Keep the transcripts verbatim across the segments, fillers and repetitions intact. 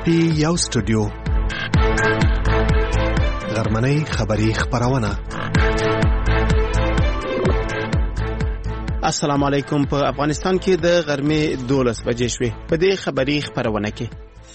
پی یو سټوډیو غرمنۍ خبری خبرونه. السلام علیکم. په افغانستان کې د غرمې دولس بجې شوې. په دې خبری خبرونه کې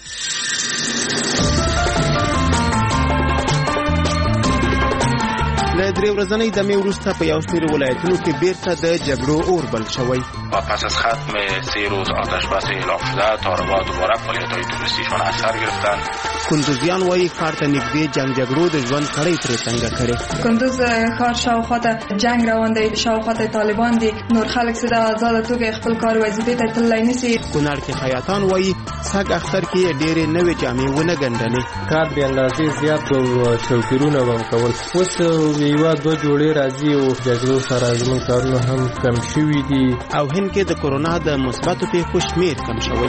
له درې ورځنۍ دمې وروسته په یو شمېر ولایتونو کې بیرته د جګړو اور بل شوی. و پس از ختم سه روز آتش بس اعلام شده تاربا دوباره فعالیت‌های توریستیشون اثر گرفتن. کندوزیان وایي ښار ته نږدې جنګ جګړو د ژوند کړۍ پرې تنګه کړې. کندوز ښار شاوخوا ته جنګ روان دی، شاوخوا ته طالبان دي، نور خلک چې د آزاده توګه خپل کار وظیفې ته تللی نشي. کونړ کې خیاطان وایي سږ اختر کې ډېرې نوې جامې ونه ګنډلې. کار بې اندازې زیات او چوکیرونه به کول. اوس یوه دوه جوړې راځي او جګړو سره زموږ کارونه هم کم شوي دي. او هند کې د کورونا د مثبتو پیښو شمېر کم شوی.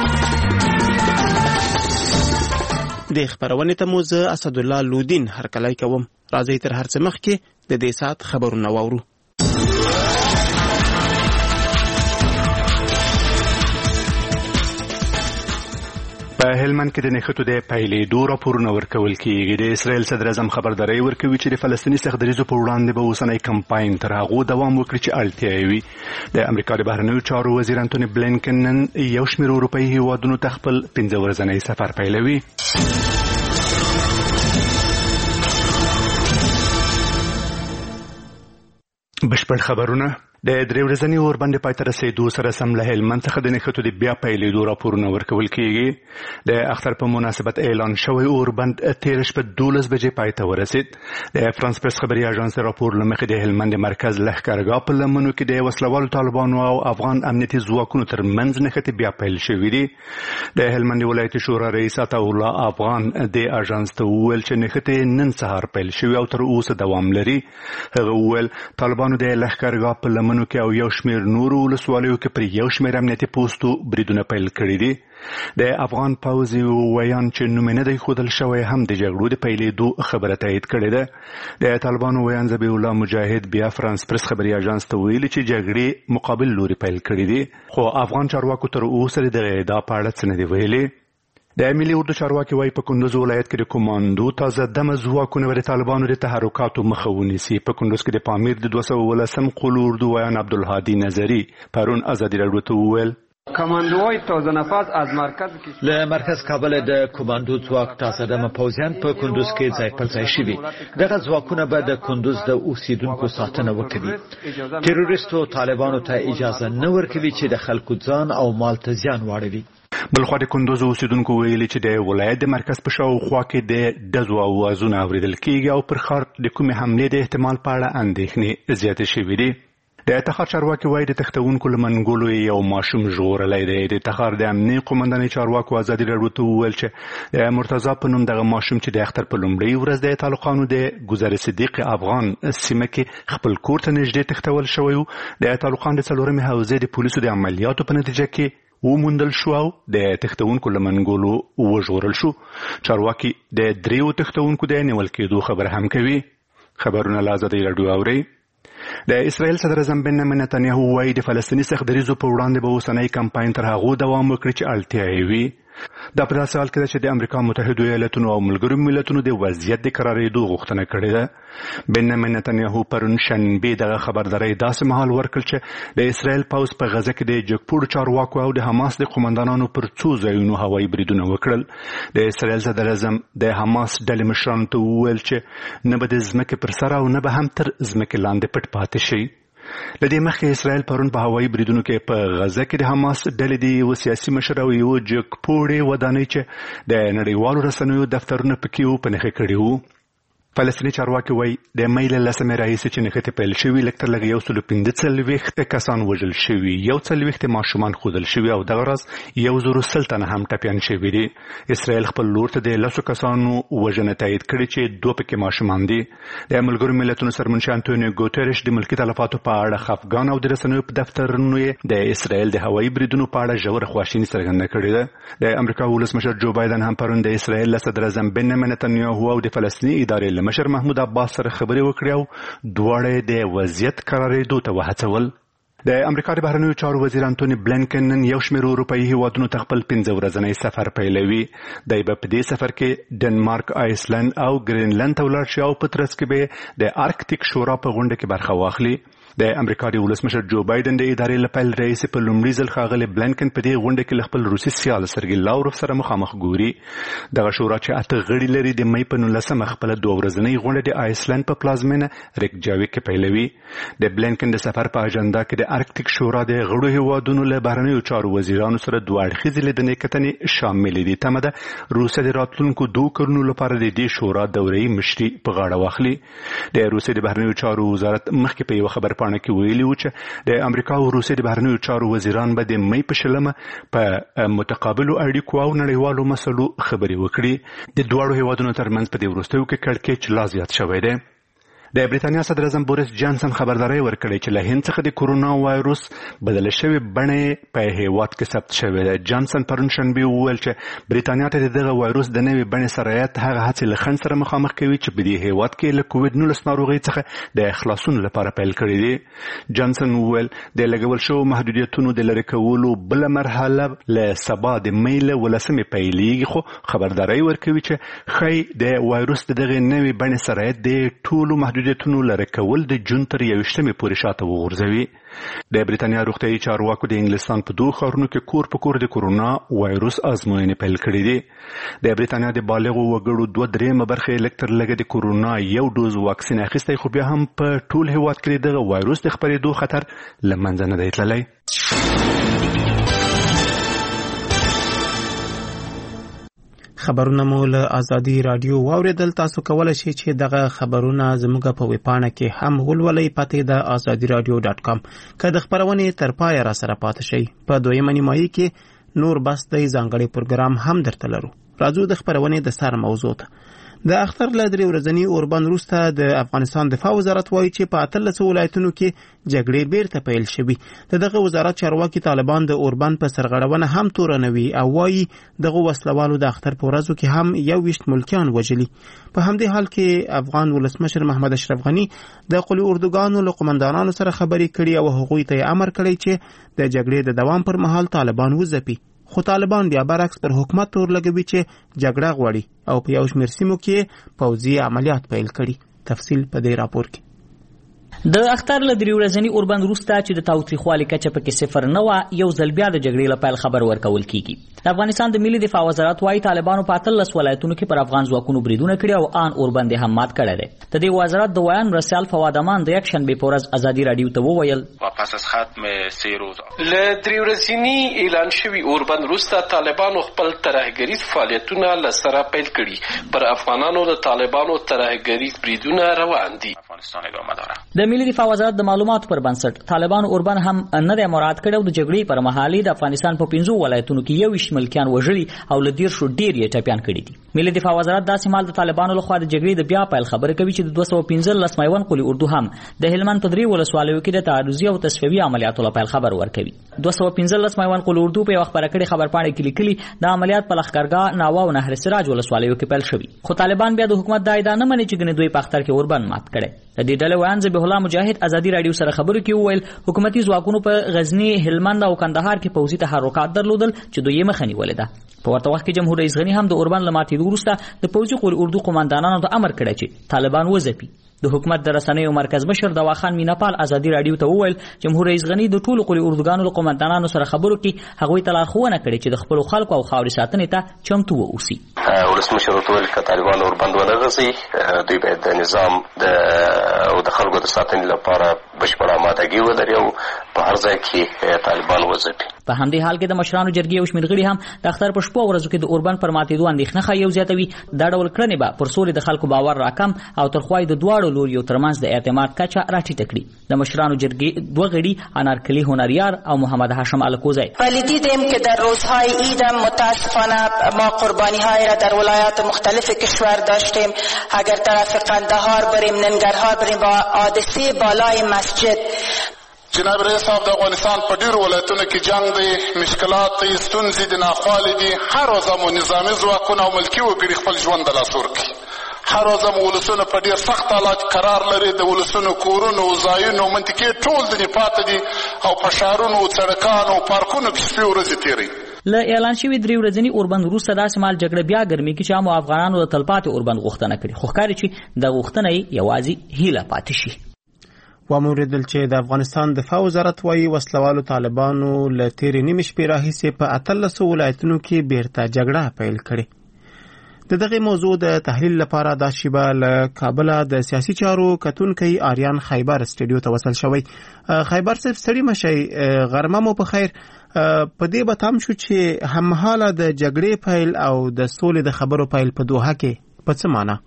د خبرونې ته مو زه اسدالله لودین هرکلی کوم. راځئ تر هر څه مخکې د دې ساعت خبرونه واورو. په هلمند کې د نښتو د پیلېدو راپورونه ورکول کېږي. د اسرائیل صدر اعظم خبرداری ورکوي چې د فلسطیني سختدریځو په وړاندې به اوسنی کمپاین تر هغو دوام وکړي چې اړتیا یې وي. د امریکا د بهرنیو چارو وزیر انتوني بلینکن نن یو شمېر اروپایي هیوادونو ته خپل پنځه ورځنی سفر پیلوي. بشپړ خبرونه. د درې ورځني اوربند پای ته رسېدو سره سم له هلمند څخه د نښتو د بیا پیلېدو راپورونه ورکول کېږي. د اختر په مناسبت اعلان شوی اوربند تېره شپه دولس بجې پای ته ورسېد. د فرانس پرس خبري اژانس د راپور له مخې د هلمند مرکز لښکرګاه په لمنو کې د وسلوالو طالبانو او افغان امنیتي ځواکونو ترمنځ نښتې بیا پیل شوي دي. د هلمند ولایتي شورا رئیس عطاالله افغان د اژانس ته وویل چې نښتې نن سهار پیل شوي او تر اوسه دوام لري. هغه وویل طالبانو د لښکرګاه په لمنو کې او یو شمېر نورو ولسوالیو کې پر یو شمېر امنیتي پوستو بریدونه پیل کړي دي. د افغان پوځ ویان چې نوم نه دی ښودل شوی هم د جګړو د پیلېدو خبره تایید کړې ده. د طالبانو ویان ذبیح الله مجاهد بیا فرانس پرس خبري اژانس ته ویلي چې جګړې مقابل لوري پیل کړي دي، خو افغان چارواکو تر اوسه د ادعا په اړه څه نه دي ویلي. د ملي اردو چارواکي وایي په کندوز ولایت کې د کمانډو تازه دمه ځواکونه به د طالبانو د تحرکاتو مخه ونیسي. په کندوز کې د پامیر د دوه سوه ولسم قول اردو ویان عبدالهادي نظري پرون ازادي راډیو ته وویل کمانډوهای تازه نفس از مرکز له مرکز کابل د کمانډو ځواک تازه دمه پوځیان په کندوز کې ځای پر ځای شوي. دغه ځواکونه به د کندوز د اوسیدونکو ساتنه وکړي. تروریستو طالبانو ته اجازه نه ورکوي چې د خلکو ځان او مال ته زیان واړوي. بلخوا د کندوز اوسیدونکو ویلي چې د ولایت د مرکز په شاوخوا کې د ډزو اوازونه اورېدل کېږي او پر ښار د کومې حملې د احتمال په اړه اندېښنې زیاتې شوي دي. د تخار چارواکي وایي د تښتونکو له منګولو یو ماشوم ژغورلی دی. د تخار د امني قومندانۍ چارواکو ازادي راډیو ته وویل چې د مرتضی په نوم دغه ماشوم چې د اختر په لومړۍ ورځ د طالقانو د ګذر صدیق افغان سیمه کې خپل کور ته نږدې تښتول شوی و. د طالقان د څلورمې حوزې د پولیسو د عملیاتو په نتیجه کې وموندل شو او د تښتونکو له منګولو وژغورل شو. چارواکي د دریو تښتونکو د نیول کېدو خبر هم کوي. خبرونه له ازادي راډیو اورئ. د اسرائیل صدر اعظم بنیامین نتنیاهو وایي د فلسطیني سختدریځو په وړاندې به اوسنی کمپاین تر هغو دوام وکړي چې اړتیا یې وي. دا په داسې حال کې ده چې د امریکا متحدو ایالتونو او ملګرو ملتونو د وضعیت د قرارېدو غوښتنه کړې ده. بنیامین نتنیاهو پرون شنبې دغه خبرداری داسې مهال ورکړ چې د اسرائیل پوځ په غزه کې د جګپوړو چارواکو او د حماس د قومندانانو پر څو ځایونو هوایي بریدونه وکړل. د اسرائیل صدر اعظم د حماس ډلې مشرانو ته وویل چې نه به د ځمکې پر سر او نه به هم تر ځمکې لاندې پټ پاتې شي. له دې مخکې اسرائیل پرون په هوایي بریدونو کې په غزه کې د حماس ډلې د یوه سیاسي مشر او یوه جګپوړې ودانۍ چې د نړیوالو رسنیو دفترونه پکې وو په نښه کړي وو. فلسطیني چارواکي وایي د مې له لسمې راهیسې چې نښتې پیل شوي لږ تر لږه یو سلو پنځه څلوېښت کسان وژل شوي، یو څلوېښت ماشومان ښودل شوي او دغه ورځ یو زرو سل تنه هم ټپیان شوي دي. اسرائیل خپل لور ته د لسو کسانو وژنه تایید کړې چې دوه پکې ماشومان دي. د ملګرو ملتونو سرمنشي انتونیو ګوتریش د ملکي تلفاتو په اړه خفګان او د رسنیو په دفترونو یې د اسرائیل د هوایي بریدونو په اړه ژوره خواشیني څرګنده کړې ده. د امریکا ولسمشر جو بایدن هم پرون د اسرائیل له صدر اعظم بنیامین نتنیاهو او د فلسطیني ادارې مشر محمود عباس سره خبرې وکړې او دواړه د وضعیت قرارېدو ته وهڅول. د امریکا د بهرنیو چارو وزیر انټونی بلینکن نن یو شمېر اروپایي هیوادونو ته خپل پنځه ورځنی سفر پیلوي. دی به په دې سفر کې ډنمارک، آیسلند او ګرینلند ته ولاړ شي او په ترڅ کې به د ارکټیک شورا په غونډه کې برخه واخلي. د امریکا د ولسمشر جو بایدن د ادارې له پیل رئیس په لومړي ځل ښاغلی بلینکن په دې غونډه کې له خپل روسي سیال سرګي لاوروف سره مخامخ ګوري. دغه شورا چې اته غړي لري د مې په نولسمه خپله دوه ورځنۍ غونډه د آیسلند په پلازمینه ریکجاویک کې پیلوي. د بلینکن د سفر په اجنډا کې د ارکټیک شورا د غړو هیوادونو له بهرنیو چارو وزیرانو سره دوه اړخیزې لیدنې کتنې شاملې دي. تمه ده روسیه د راتلونکو دوه کلونو لپاره د دې شورا دورهیي مشري په غاړه واخلي. د روسیې د بهرنیو چارو وزارت مخکې په یوه خبرپاڼه کې ویلي و چې د امریکا او روسیې د بهرنیو چارو وزیران به د مې په شلمه په متقابلو اړیکو او نړیوالو مسلو خبرې وکړي. د دواړو هیوادونو ترمنځ په دې وروستیو کې کړکېچ لا زیات شوی دی. د بریتانیا صدر اعظم بوریس جانسن خبرداری ورکړې چې له هند څخه د کورونا وایروس بدل شوی بڼې په هیواد کې ثبت شوی دی. جانسن پرون شنبه وویل چې بریتانیا ته دغه وایروس د نوې بڼې سرایت هغه هڅې له خنډ سره مخامخ کوي چې په دې هیواد کې له کووډ نولس ناروغۍ څخه د خلاصون لپاره پیل کړی دی. جانسن وویل د لګول شوو محدودیتونو د لرې کولو بله مرحله له سبا د مې له ولسمې پیلیږي، خو خبرداری ورکوي چې ښایي د وایروس د دغې نوې بڼې سرایت د ټولو محدودیتونو لرې کول د جون تر یوویشتمې پورې شاته وغورځوي. د بریتانیا روغتیايي چارواکو د انګلستان په دوه ښارونو کې کور په کور د کورونا وایروس ازموینې پیل کړې دي. د بریتانیا د بالغو وګړو دوه درېیمه برخه یې لږ تر لږه د کورونا یو ډوز واکسین اخیستی، خو بیا هم په ټول هیواد کې دغه وایروس د خپرېدو خطر له منځه نه دی تللی. خبرونه مو له ازادي رادیو واوریدل. تاسو کولای شئ چې دغه خبرونه زموږ په ویبپاڼه کې هم ولولئ. پته د ازادي رادیو ډاټ کام. که د خبرونې تر پایه را سره پاتې شئ. په دویمه نیمایي کې نور بس د ځانګړي پروګرام هم درته لرو. راځو د خبرونې د سر موضوع ته. د اختر له درې ورځني اوربند وروسته د افغانستان دفاع وزارت وایي چې په اتلسو ولایتونو کې جګړې بیرته پیل شوي. د دغه وزارت چارواکي طالبان د اوربند په سرغړونه هم تورنوي او وایي دغه وسلوالو د اختر په ورځو کې هم یو ویشت ملکیان وژلي. په همدې حال کې افغان ولسمشر محمد اشرف غني د قلي اردوګانو له قمندانانو سره خبرې کړي او هغوی ته امر کړی چې د جګړې د دوام پر مهال طالبان وځپي. خو طالبان بیا برعکس پر حکومت تور لګوي چې جګړه غواړي او په یو شمېر سیمو کې پوځي عملیات پیل کړي. تفصیل په دې راپور کې. د اختر له درې ورځني اوربند وروسته چې د تاوتریخوالي کچه پکې صفر نه وه، یو ځل بیا د جګړې له پیل خبر ورکول کیږي. د افغانستان د ملي دفاع وزارت وايي طالبانو په اتلس ولایتونو کې پر افغان ځواکونو بریدونه کړي او آن اوربند هم مات کړی دی. د دې وزارت د ویان مرسیال فواد امان د یکشنبې په ورځ ازادي رادیو ته وویل پس از ختم سه روز له درې ورځني اعلان شوي اوربند وروسته طالبانو خپل ترهګریز فعالیتونه له سره پیل کړي. پر افغانانو د طالبانو ترهګریز بریدونه روان دي. افغانستان ادامه داره. د ملي دفاع وزارت د معلوماتو پر بنسټ طالبانو اوربند هم نه دی مراد کړی او د جګړې پر مهال د افغانستان په پنځو ولایتونو کې یو ویشت ملکیان وژلي او له دیرشو ډېر یې ټپیان کړي دي. ملي دفاع وزارت داسې مهال د طالبانو لخوا د جګړې د بیا پیل خبره کوي چې د دوه سوه پنځلس میوند قلي اردو هم د هلمند په درې ولسوالیو کې د تعرضي او تصفیوي عملیاتو له پیل خبر ورکوي. دوه سوه پنځلس میوند قلي اردو په یوه خبره کړې خبرپاڼه کې لیکلي د عملیات په لښکرګاه، ناوه او نهر سراج ولسوالیو کې پیل شوي. خو طالبان بیا د حکومت دا ادعا نه مني چې ګنې دوی په اختر کې اوربند مات کړی. د دې ډلې ویان ذبیح الله مجاهد ازادي رادیو سره خبرو کې وویل حکومتي ځواکونو په غزني، هلمند او کندهار کې پوځي تحرکات درلودل چې دوی یې مخه نیولې ده. په ورته وخت کې جمهور رئیس غني هم د اوربند له ماتېدو وروسته د پوځي قلي اردو قمندانانو ته امر کړی چې طالبان وځپي. د حکومت د رسنیو مرکز مشر دواخان میناپال ازادي رادیو ته وویل جمهور رئیس غني د ټولو قلي اردوګانو له قمندانانو سره خبرو کې هغوی ته لارښوونه کړې چې د خپلو خلکو او خاورې ساتنې ته چمتو واوسي. ولسمشر ورته وویل که طالبان اوربند ونه غځوي دوی باید د نظام او د خلکو د ساتنې لپاره بشپړه آمادګي ولري او په هر ځای کې طالبان وځپي. په همدې حال کې د مشرانو جرګې او شمېر غړي هم د اختر په شپو ورځو کې د اوربند پر ماتېدو اندېښنه ښایي او زیاتوي. دا ډول کړنې به پر سولې د خلکو باور راکم او تر خوا د دواړو لوریو ترمنځ د اعتماد کچه راټیټه کړي. د مشرانو جرګې دوه غړي انارکلي هنریار او محمد هاشم الکوزی ولی دیدیم که در روزهای عید متاسفانه ما قربانی‌های را در ولایات مختلف کشور داشتیم. اگر طرف قندهار بریم، ننگرهار بریم، با حادثه بالای مسجد جناب رئیس صاحب د افغانستان په ډیرو ولایتونو کې جنگ دی، مشکلات دی، ستونزې دي، ناخوالې دي. هر ورځ مو نظامي ځواکونه او ملکي وګړي خپل ژوند د لاسه ورکړي. هر ورځ هم ولسونه په ډېر سخت حالات قرار لري. د ولسونو کورونو ځایونو منطقې ټول ځینې پاته دي او په ښارونو څړکانو پارکونو کې شپې ورځې تېروي. له اعلان شوي درې ورځني اوربند وروسته داسې مهال جګړه بیا ګرمي کې چې عامو افغانانو د تلپاتې اوربند غوښتنه کړې، خو ښکاري چې د غوښتنه یې یوازې هیله پاتې شي. واوریدل چې د افغانستان دفاع وزارت وايي وسلوالو طالبانو له تېرې نیمې شپې راهیسې په اتلسو ولایتونو کې بیرته جګړه پیل کړې. د دغه موضوع د تحلیل لپاره دا شیبه له کابل د سیاسي چارو کتونکي آریان خیبر سټډیو ته وصل شوی. خیبر صاحب ستړي مشي، غرمه مو په خیر. په دې به تام شو چې هممهاله د جګړې پیل او د سولې د خبرو پیل په دوحه کې په څه معنا؟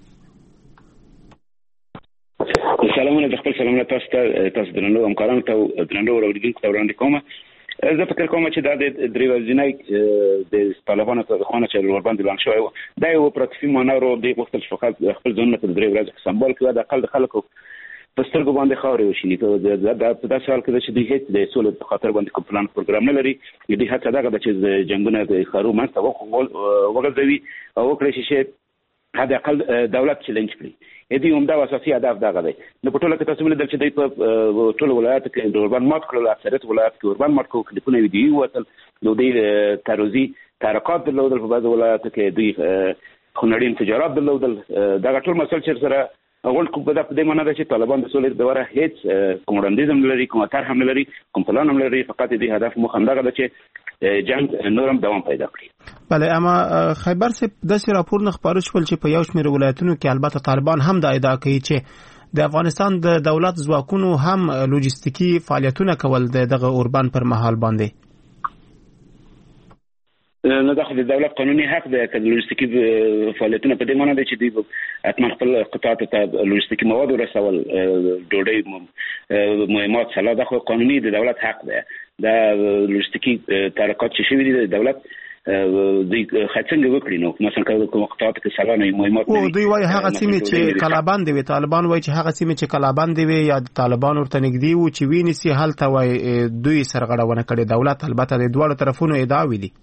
سلامونه، د خپل سلامونه تاسو ته تاسو درنو همکارانو ته درنو اوریدونکو ته وړاندې کوم. زه فکر کوم چې دا د درې ورځې د طالبانو ته خونه چې ورباندې اعلان شوی و دا یو پراکتیکي مانور دی، غوښتل چې فقط خپل ځانونه په درې ورځې سمبال کړي، د اقل د خلکو په سترګو باندې خاورې وشیني. دا په داسې حال کې ده چې دوی هېڅ د سولې په خاطر باندې کوم پلان پروګرام نه لري. دوی هڅه دغه ده چې جنګونه د ښارو منځته وغځوي او وکړی چې حد اقل دولت چیلنج کړي. دوی همدا اساسي هدف دغه دی. نو په ټوله کې تاسو ولیدل چې دوی په ټولو ولایاتو کې د اوربند مات کړل، اکثریت ولایاتو کې اوربند مات کړل، کلیپونه ویډیویي ووتل. نو دوی تعرضي تحرکات درلودل، په بعضو ولایاتو کې دوی خونړي انفجارات درلودل. دغه ټول مسایل چې سره اول کوم په دې معنی ده چې طالبان د سولې لپاره هیڅ کوم وړاندیز هم لري، کوم طرح هم لري، کوم پلان هم لري، فقط دې هدف مو همدغه ده چې جنگ نورم دوام پیدا کړي. بله، اما خیبر صاحب داسې راپورونه خپاره شول چې په یو شمېر ولایتونو کې البته طالبان هم دا ادعا کوي چې د افغانستان د دولت ځواکونو هم لوجستیکي فعالیتونه کول د دغه اوربند پر مهال باندې. نو داخل د دولت قانوني حق دی چې لوجستیکي فعالیتونه په دې معنی دی چې دوی حتما خپل قطاعات ته لوجستیکي مواد ورسول، ډوډۍ، مهمات، سلا، دا خو قانوني د دولت حق دی. دا لوجستیکي تحرکات چې شوي دي د دولت دوی څنګه وکړي. نو مثلا کوم قطاعات کې سلا نه مهمات او دوی وايي هغه سیمې چې کلابند وي، طالبان وايي چې هغه سیمې چې کلابند وي یا طالبان ورته نږدې وو چې ویني هلته وايي دوی سرغړونه کړې. دولت البته د دوه طرفونو ادعاوې دي.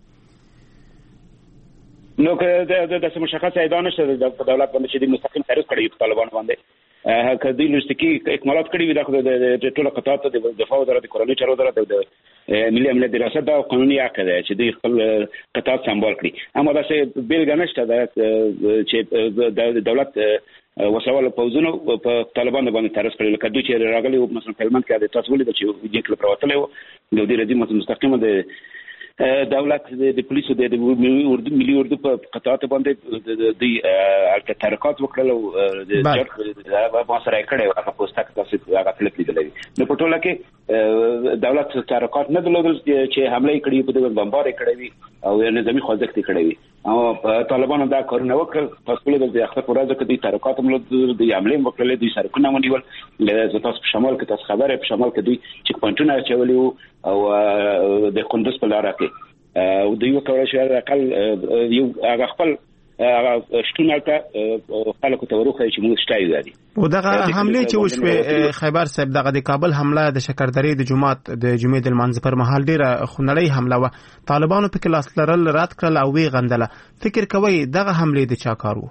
نو که د د مشخص ادعا نشته د دولت باندې چې د مستقیم تعرض کړی په طالبان باندې، هغه د لوجستیکي اکمالات کړی وي د ټولو قطاعات د دفاع وزارت، د کورنۍ چارو وزارت او د ملي امنیت د ریاست دا قانوني حق دی چې دوی خپل قطاعات سمبال کړي. اما داسې بیلګه نشته ده چې د دولت وسوال پوځونو په طالبان باندې تعرض کړی. لکه دوی چې راغلي وو مثلا په هلمند کې د تاسو ولیدل چې ویډیو کلیپ راوتلی و، د دې رژیم مستقیمه د دولت د پولیسو د ملي اردو په قطاعات باندې دوی البته تحرکات وکړل او د جرګ محاصره یې کړې وه. هغه پوسټه کې تاسو هغه کلیپ لیدلی وي. نو په ټوله کې دولت تحرکات نه درلودل چې حمله یې کړې، په دې بمبار یې کړی وي او نظامي خوځښت یې کړی وي. او طالبانو دا کارونه وکړل. تاسو ولیدل د اختر په ورځو کې دوی تحرکات هم لرل، دوی حملې هم وکړلې، دوی سړکونه هم ونیول. تاسو په شمال کې تاسو خبره په شمال کې دوی چیک پوینټونه اچولي وو او د کندوز په لاره کې او دوی وکړل چې اقل یو هغه خپل شتون هلته خلکو ته وروښیي چې موږ شته یو دي. او دغه حملې چې وشوې خیبر صاحب، دغه د کابل حمله د شکردرې د جومات د جمعې د لمانځه پر مهال ډېره خونړۍ حمله وه. طالبانو پکې لاس لرل رد کړل او ویې غندله. فکر کوئ دغه حملې د چا کار و؟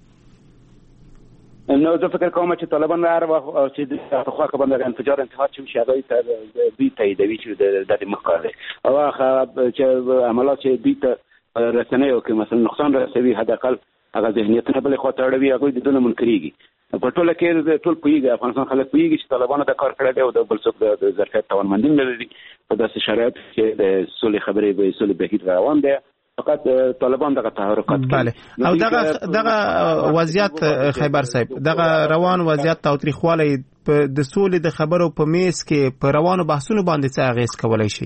نو زه فکر کوم چې طالبان هر وخت چې د خواخه باندې انفجار انتحار چې هغه ته دوی تاییدوي چې د دې مخکاره او هغه چې عملات چې دوی ته رسنیو کې مثلا نقصان رسوي، حد اقل هغه ذهنیتونه بلې خوا ته اړوي، هغوی د دونه منکرېږي. په ټوله کې ټول پوهېږي، افغانستان خلک پوهېږي چې طالبانو دا کار کړی دی او د بل څوک د ظرفیت توانمندي نه لري. په داسې شرایطو کې د سولې خبرې به سولې بهیر روان دی، فقط طالبان دغه تحرکات کوي. بله، او دغه دغه وضعیت خیبر صاحب، دغه روان وضعیت تاوتریخوالی د سولې د خبرو په میز کې په روانو بحثونو باندې څه اغیز کولی شي؟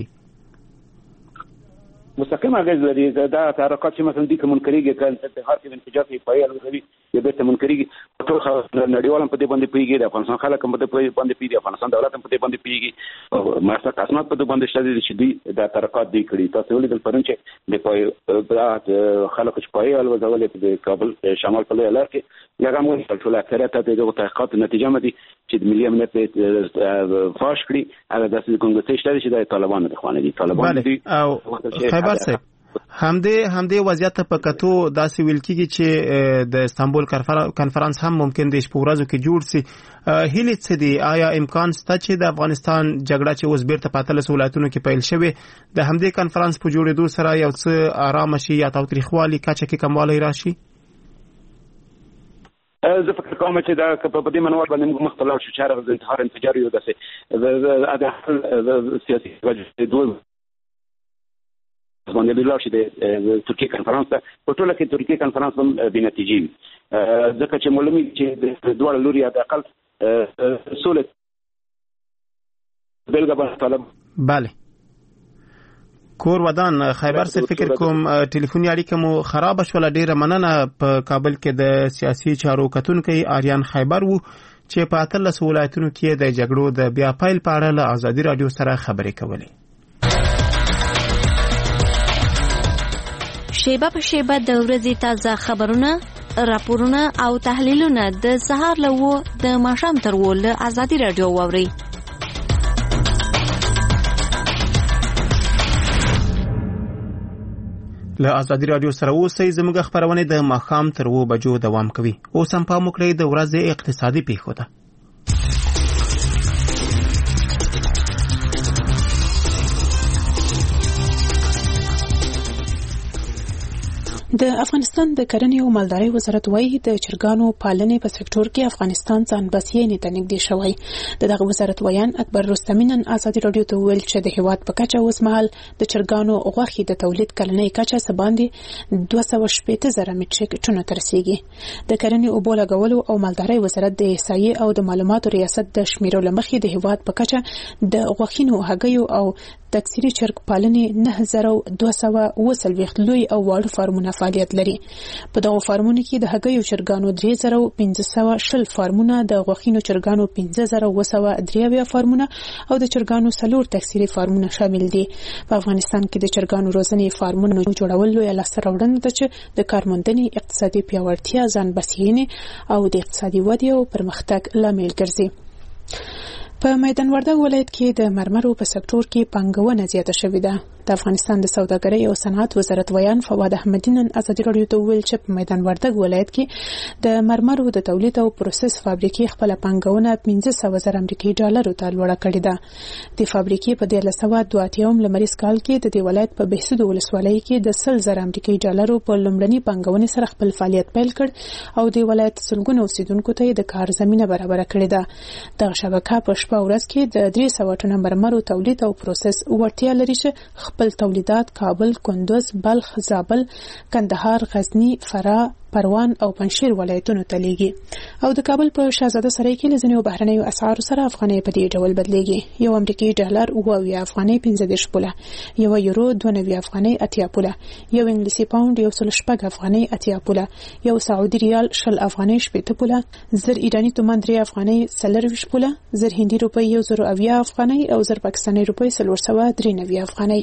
مستقیم اغیز لري. دا تحرکات چې مثلا دوی که منکرېږي، که انتحار کې انفجار کوي، پایې الوزوي یا بیرته منکرېږي، ټول نړیوال هم په دې باندې پوهېږي، د افغانستان خلک هم په دې باندې پوهېږي، افغانستان دولت هم په دې باندې پوهېږي. مشترک اسناد په دې باندې شته دي چې دوی دا تحرکات دوی کړي. تاسو ولیدل پرون چې د پایې خلکو چې پایې الوزولې د کابل شمال په لویه لار کې هغه هم ولیدل. ټول اکثریت د دغو تحقیقاتو نتیجه مه دي چې د ملي امنیت فاش کړي. هغه داسې ګنګسۍ شته چې د طالبانو د خوا نه دي. طالبان دوی خیبر صاحب، همدې همدې وضعیت په کتو داسې ویل کېږي چې د استانبول کنفرانس هم ممکن د شپږ ورځو کې جوړ شي. هیله څه دی؟ آیا امکان شته چې د افغانستان جګړه چې اوس بیرته په اتلس ولایتونو کې پیل شوې د همدې کنفرانس په جوړېدو سره یو څه آرام شي یا تاوتریخوالي کچه کې کموالی راشي؟ زه فکر کوم چې دا په دې منوال باندې موږ مختلف شو چې هغه د انتحار انفجار یو داسې د سیاسي وجه دوه باندې بلار شي د ترکیه کنفرانس ته په ټوله کې ترکیه کنفرانس هم بې نتیجې ځکه چې معلومي چې د دواړو لوري د اقل سولې بلګه باندې طلب. بله کور ودان خیبر سے فکر کوم ټلیفوني اړیکه مو خراب شول. ډیره مننه. په کابل کې د سیاسي چارو کتونکو آریان خیبر وو چې په اتلس ولایتونو کې د جګړو د بیا پیل په اړه له ازادي رادیو سره خبرې کولې. شیبه په شیبه د ورځې تازه خبرونه، راپورونه او تحلیلونه د سهار له وو د ماښام تر وو له ازادي رادیو واوري. له ازادي رادیو سره اوسئ. زموږ خبرونه د ماښام تر وو بجو دوام کوي. اوس هم پام وکړئ د ورځې اقتصادي پیښو ته. د افغانستان د کرنې او مالدارۍ وزارت وايي د چرګانو پالنې په سکتور کې افغانستان ځان بسیاینې ته نږدې شوی. د دغه وزارت ویان اکبر رستمی نن ازادي رادیو ته ویل چې د هیواد په کچه اوس مهال د چرګانو غوښې د تولید کلنۍ کچه څه باندې دوه سوه شپېته زره مټریک ټنو ته رسیږي. د کرنې اوبو لګولو او مالدارۍ وزارت د احصایې او د معلوماتو ریاست د شمیرو له مخې د هیواد په کچه د غوښینو هګیو او تکثیري چرګ پالنې نه زره دوه سوه اوه څلوېښت لوی او واړه فارمونه فعالیت لري. په دغو فارمونو کې د هګیو چرګانو درې زره پنځه سوه شل فارمونه، د غوښینو چرګانو پنځه زره اوه سوه درې اویا فارمونه او د چرګانو څلور تکثیري فارمونه شامل دي. په افغانستان کې د چرګانو روزنې فارمونو جوړول لویه لاسته راوړنه ده چې د کارموندنې، اقتصادي پیاوړتیا، ځان بسیاینې او د اقتصادي ودې او پرمختګ لامل ګرځي. په میدان وردګ ولایت کې د مرمرو په سکتور کې پانګونه زیاته شوې ده. د افغانستان د سوداګرۍ او صنعت وزارت ویان فواد احمدی نن ازادي رادیو ته ویل چې په میدان وردګ ولایت کې د مرمرو د تولید او پروسس فابریکې خپل پانګونه پنځه سوه زره امریکایي ډالرو ته لوړه کړې ده. د فابریکې په دیارلس سوه دوه اتیاوم لمریز کال کې د دې ولایت په بهسود ولسوالۍ کې د سل زره امریکایي ډالرو په لومړني پانګونې سره خپل فعالیت پیل کړ او د ولایت سلګونو اوسیدونکو ته د کار زمینه برابره کړې ده. دغه شبکه په شپه ورځ کې د درې سوه ټنه مرمرو تولید او پروسس وړتیا لري چې خپل تولیدات کابل، کندوز، بلخ، زابل، کندهار، غزنی، فراه، پروان او پنجشیر ولایتونو ته لیږي. او د کابل په شاهزاده سرای کې له ځینو بهرنیو اسعارو سره افغانۍ په دې ډول بدلیږي. یو امریکایي ډالر اوه اویا افغانۍ پنځه دېرش پوله، یو یورو دوه نوي افغانۍ اتیا پوله، یو انګلیسي پاوند یو سل شپږ افغانۍ اتیا پوله، یو سعودي ریال شل افغانۍ شپېته پوله، زر ایراني تومان درې افغانۍ څلرویشت پوله، زر هندي روپۍ یو زر اویا افغانۍ او زر پاکستاني روپۍ څلور سوه درې نوي افغانۍ.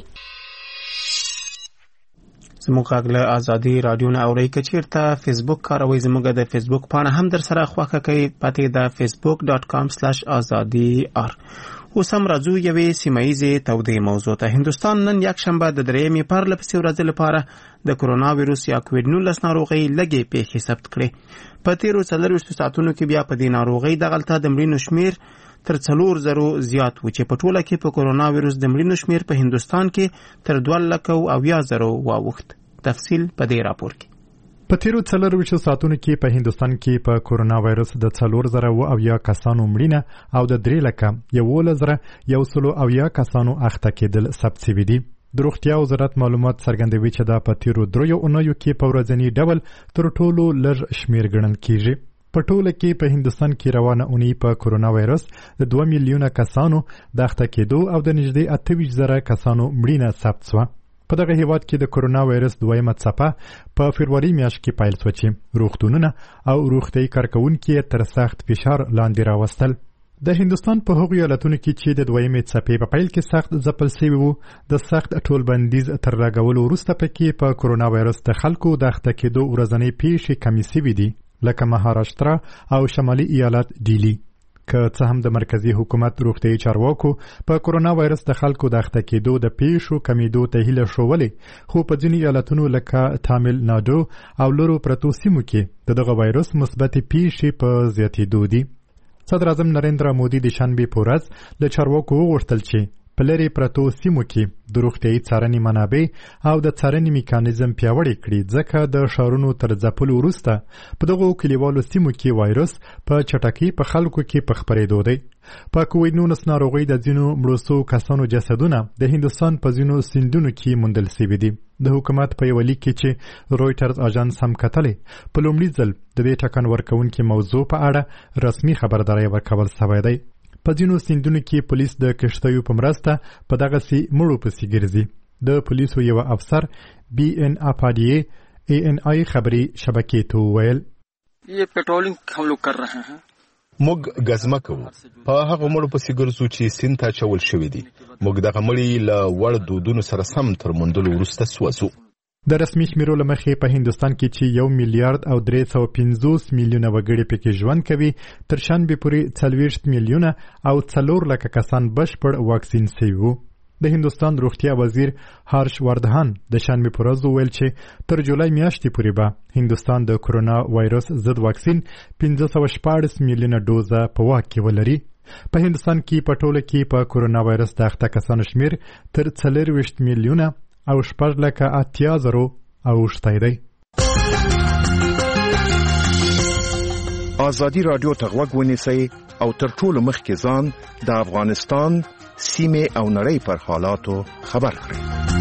زموږ غږ له ازادي رادیو نه اورئ. که چیرته فیسبوک کاروئ زموږ د فیسبوک پاڼه هم در سره خوښه کړئ. پته د فیسبوک ډاټ کام سلاش ازادي آر. اوس هم راځو یوې سیمه ییزې تودې موضوع ته. هندوستان نن یکشنبه د درېیمې پرلپسې ورځې لپاره د کرونا ویروس یا کووډ نولس ناروغۍ لږې پیښې ثبت کړې. په تیرو څلرویشتو ساعتونو کې بیا په دې ناروغۍ دغلته د مړینو شمیر تر څلور زرو زیات و چې په ټوله کې په کرونا ویروس د مړینو شمیر په هندوستان کې تر دوه لکه اویا زرو واوښت. تفصیل په دې راپور کې. په تیرو څلرویشتو ساعتونو کې په هندوستان کې په کرونا وایرس د څلور زره اویا کسانو مړینه او د درې لکه یولس زره یو سل اویا کسانو اخته کېدل ثبت شوي دي. د روغتیا وزارت معلومات څرګندوي چې دا په تیرو دریو اونیو کې په ورځني ډول تر ټولو لږ شمیر ګڼل کیږي. په ټوله کې په هندوستان کې روانه اونۍ په کرونا وایرس د دوه میلیونه کسانو د اخته کېدو او د نږدې اته ویشت زره کسانو مړینه ثبت شوه. په دغه هیواد کې د کرونا وایرس دویمه څپه په فبروري میاشت کې پیل شوه چې روغتونونه او روغتیايي کارکوونکي تر سخت فشار لاندې راوستل. د هندوستان په هغو ایالتونو کې چې د دویمې څپې په پیل کې سخت ځپل شوي وو، د سخت ټولبندیز تر لګولو وروسته پکې په کرونا وایرس د خلکو د اخته کېدو ورځنۍ پیښې کمې شوي دي، لکه مهاراشټرا او شمالي ایالت ډیلی. که څه هم د مرکزی حکومت روغتیايي چارواکو په کورونا وایرس د خلکو د اخته کېدو د پیښو کمیدو ته هیله شولې، خو په ځینې ایالتونو لکه تامل ناډو او لورو پرتو سیمو کې د دغه وایرس مثبتې پیښې په زیاتېدو دي. صدر اعظم نریندرا مودي د شنبې په ورځ له چارواکو وغوښتل چې په لرې پرتو سیمو کې د روغتیايي څارنې منابع او د څارنې میکانیزم پیاوړی کړي، ځکه د ښارونو تر ځپلو وروسته په دغو کلیوالو سیمو کې وایرس په چټکۍ په خلکو کې په خپرېدو دی. په کوویډ نولس ناروغۍ د ځینو مړو سوو کسانو جسدونه د هندوستان په ځینو سیندونو کې موندل سوي دي. د حکومت په یوه لیک کې چې رویټرز اژانس هم کتلی، په لومړي ځل د دې ټکان ورکوونکې موضوع په اړه رسمي خبرداری ورکول سوی دی. په ځینو سیندونو کې پولیس د کښتیو په مرسته په دغسې مړو پسې ګرځي. د پولیسو یوه افسر بی ان اپاډیې ای ان آی خبري شبکې ته وویل، یہ پیټرولینګ هم لوګ کر رہے ہیں. موږ غزمه کوو په هغه مړو پسې ګرځو چې سیند ته اچول شوي دي. موږ دغه مړي له وړ دودونو سره سم تر موندلو وروسته سوځو. د رسمي شمیرو له مخې په هندوستان کې چې یو میلیارډ او درې سوه پنځوس میلیونه وګړي پکې ژوند کوي، تر شنبې پورې څلوېښت میلیونه او څلور لکه کسان بشپړ واکسین سوي وو. د هندوستان روغتیا وزیر هارش وردهان د شنبې په ورځ وویل چې تر جولای میاشتې پورې به هندوستان د کورونا وایرس ضد واکسین پنځه سوه شپاړس میلیونه ډوزه په واک کې ولري. په هندوستان کې په ټوله کې په کورونا وایرس د اخته کسانو شمیر تر څلوېښت میلیونه او شپږ لکه اتیا زرو اوښتی دی. ازادي راډیو ته غوږ ونیسئ او تر ټولو مخکې ځان د افغانستان سیمې او نړۍ پر حالاتو خبر کړئ.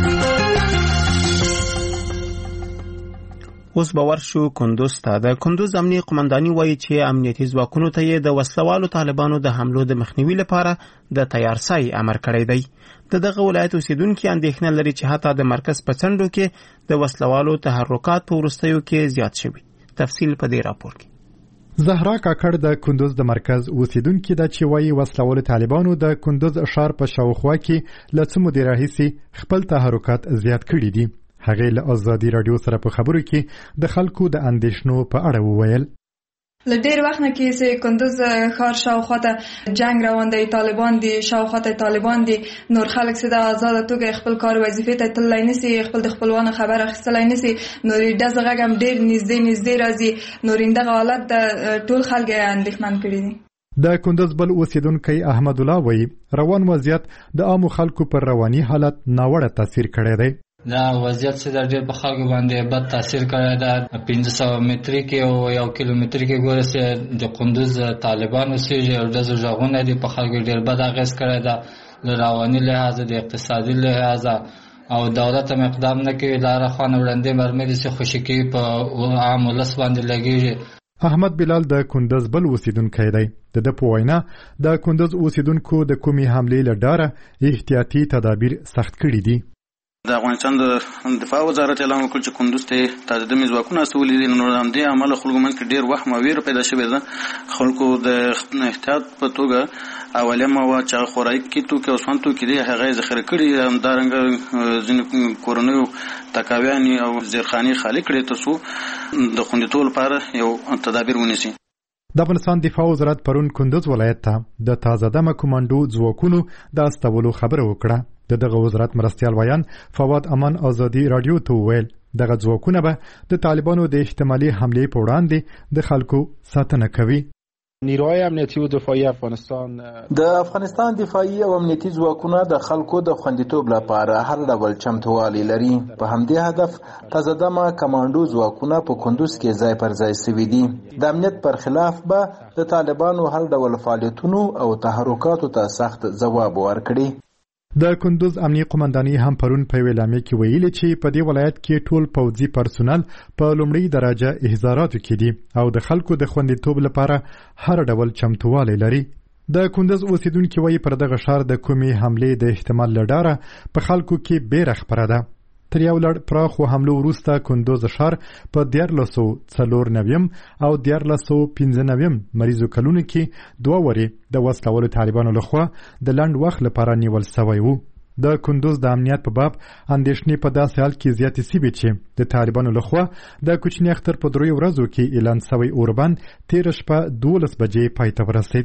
اوس به ورشو کندوز ته. د کندوز امنیي قمنداني وایي چې امنیتي ځواکونو ته یې د وسلوالو طالبانو د حملو د مخنیوي لپاره د تیارسای امر کړی دی. د دغه ولایت اوسیدونکي اندېښنه لري چې حتی د مرکز په څنډو کې د وسلوالو تحرکات په وروستیو کې زیات شوي. تفصیل په دې راپور کې. زهرا کاکړ د کندوز د مرکز اوسیدونکي ده چې وایي وسلوالو طالبانو د کندوز ښار په شاوخوا کې له څه مودې راهیسې خپل تحرکات زیات کړي دي. هغې له ازادي راډیو سره په خبرو کې د خلکو د اندېښنو په اړه وویل، له ډېر وخت نه کې چې کندوز ښار شاوخوا ته جنگ روان دی، طالبان دي شاوخوا ته طالبان دي، نور خلک چې د آزاده توګه خپل کار وظیفې ته تللی نشي، خپل د خپلوانو خبر اخیستلی نشي، نور ډزه غږ هم ډېر نږدې نږدې راځي. نور دغه حالت د ټول خلک اندېښمن کړي دي. د کندوز بل اوسیدونکی احمد الله وایي روان وضعیت د عامو خلکو پر رواني حالت ناوړه تاثیر کړی دی. دا وضعیت چې د ډېر په خلکو باندې بد تاثیر کړی ده. پنځه سوه متري کې او یو کیلومتر کې ګوره چې د کندوز طالبان اوسېږي او ډزو غږونه دي په خلکو ډېر بد اغېز کړی ده له رواني لحاظه د اقتصادي لحاظه، او دولت هم اقدام نه کوي. لاره خوانه وړاندې مرمۍ دي چې خوشي کوي په عام ولس باندې لګېږي. احمد بلال د کندوز بل اوسیدونکی دی. د ده په وینا د کندوز اوسیدونکو د کومې حملې له ډاره احتیاطي تدابیر سخت کړي دي. د افغانستان د دفاع وزارت اعلان وکړ چې کندوز ته تعدادي ځواکونه استولي دي. نو همدې عمله خلکو منځ کې ډېر وهم او ویره پیدا شوې ده. خلکو د احتیاط په توګه اولیه مواد چې خوراکي توکي او سون توکي دي هغه ذخیره کړي، همدارنګه ځینې کورنیو تکاویانې او زیرخانې خالي کړي ترڅو د خوندیتوب لپاره یو تدابیر ونیسي. د افغانستان دفاع وزارت پرون کندوز ولایت ته د تازه دمه کمانډو ځواکونو د استولو خبره وکړه. د دغه وزارت مرستیال ویان فواد امان ازادي راډیو ته وویل دغه ځواکونه به د طالبانو د احتمالي حملې په وړاندې د خلکو ساتنه کوي. نیروهای امنیتی و دفاعی افغانستان د افغانستان دفاعي او امنیتي ځواکونه د خلکو د خوندیتوب لپاره هر ډول چمتووالی لري. په همدې هدف تازه دمه کمانډو ځواکونه په کندوز کې ځای پر ځای سوي دي. د امنیت پر خلاف به د طالبانو هر ډول فعالیتونو او تحرکاتو ته سخت ځواب ورکړي. د کندوز امنیي قمنداني هم پرون په اعلامیه کې ویلي چې په دې ولایت کې ټول پوځي پرسونل په لومړۍ درجه احضاراتو کې دي او د خلکو د خوندیتوب لپاره هر ډول چمتووالی لري. د کندوز اوسیدونکي وایي پر دغه ښار د کومې حملې د احتمال له ډاره په خلکو کې بیره خپره ده. تر یو لړ پراخو حملو وروسته کندوز ښار په دیارلس سوه څلور نویم او دیارلس سوه پنځه نویم مریضو کلونو کې دوه ورې د وسلوالو طالبانو لخوا د لنډ وخت لپاره نیول سوی وو. د کندوز د امنیت په باب اندېښنې په داسې حال کې زیاتې سوي چې د طالبانو لخوا د کوچني اختر په دریو ورځو کې اعلان سوی اوربند تېره شپه دولس بجې پای ته ورسېد.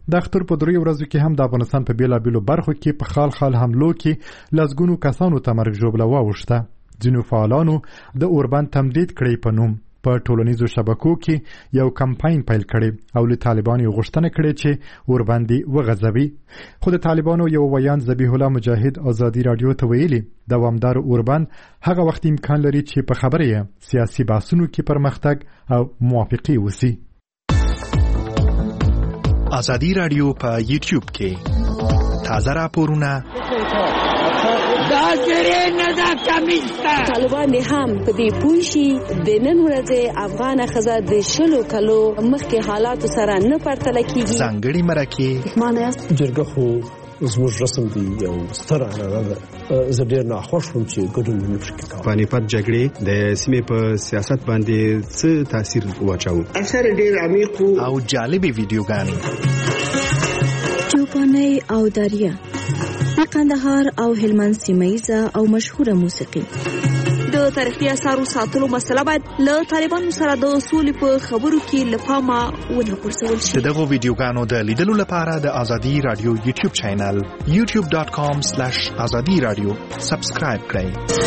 د اختر په دریو ورځو کې هم د افغانستان په بیلابیلو برخو کې په خال خال حملو کې لسګونو کسانو ته مرګ ژوبله واوښته. ځینو فعالانو د اوربند تمدید کړی په نوم په ټولنیزو شبکو کې یو کمپاین پیل کړی او له طالبانو غوښتنه کړې چې اوربند وغځوي. خو د طالبانو یو ویان ذبیح الله مجاهد ازادي رادیو ته ویلي دوامدار اوربند هغه وخت امکان لري چې په خبره یې سیاسي بحثونو کې پرمختګ او موافقي وسی. ازادي رادیو په یوټیوب کې تازه راپورونه طالبان هم په دې پوه شي د نن ورځې افغان ښځه د شلو کلو مخکې حالاتو سره نه پرتله کیږي. ځانګړي مرکې معنی جرګه خو زموږ رسم دی یو ستر عنعنه ده. زه ډېر ناخوښ وم چې ګډون مې نشو کولی. پانیپت جګړې د سیمې په سیاست باندې څه تاثیر واچاوه؟ اثر ډېر عمیق او جالبې ویډیوګانې چوپانۍ او دریا د کندهار او هلمند سیمه‌ایزه او مشهوره موسیقي. د تاریخي اثارو ساتلو مسله باید له طالبانو سره د سولې په خبرو کې له پامه ونه غورځول شي. د دغو ویډیوګانو د لیدلو لپاره د ازادي رادیو یوټیوب چینل یوټیوب ډاټ کام سلیش ازادي رادیو سبسکرایب کړئ.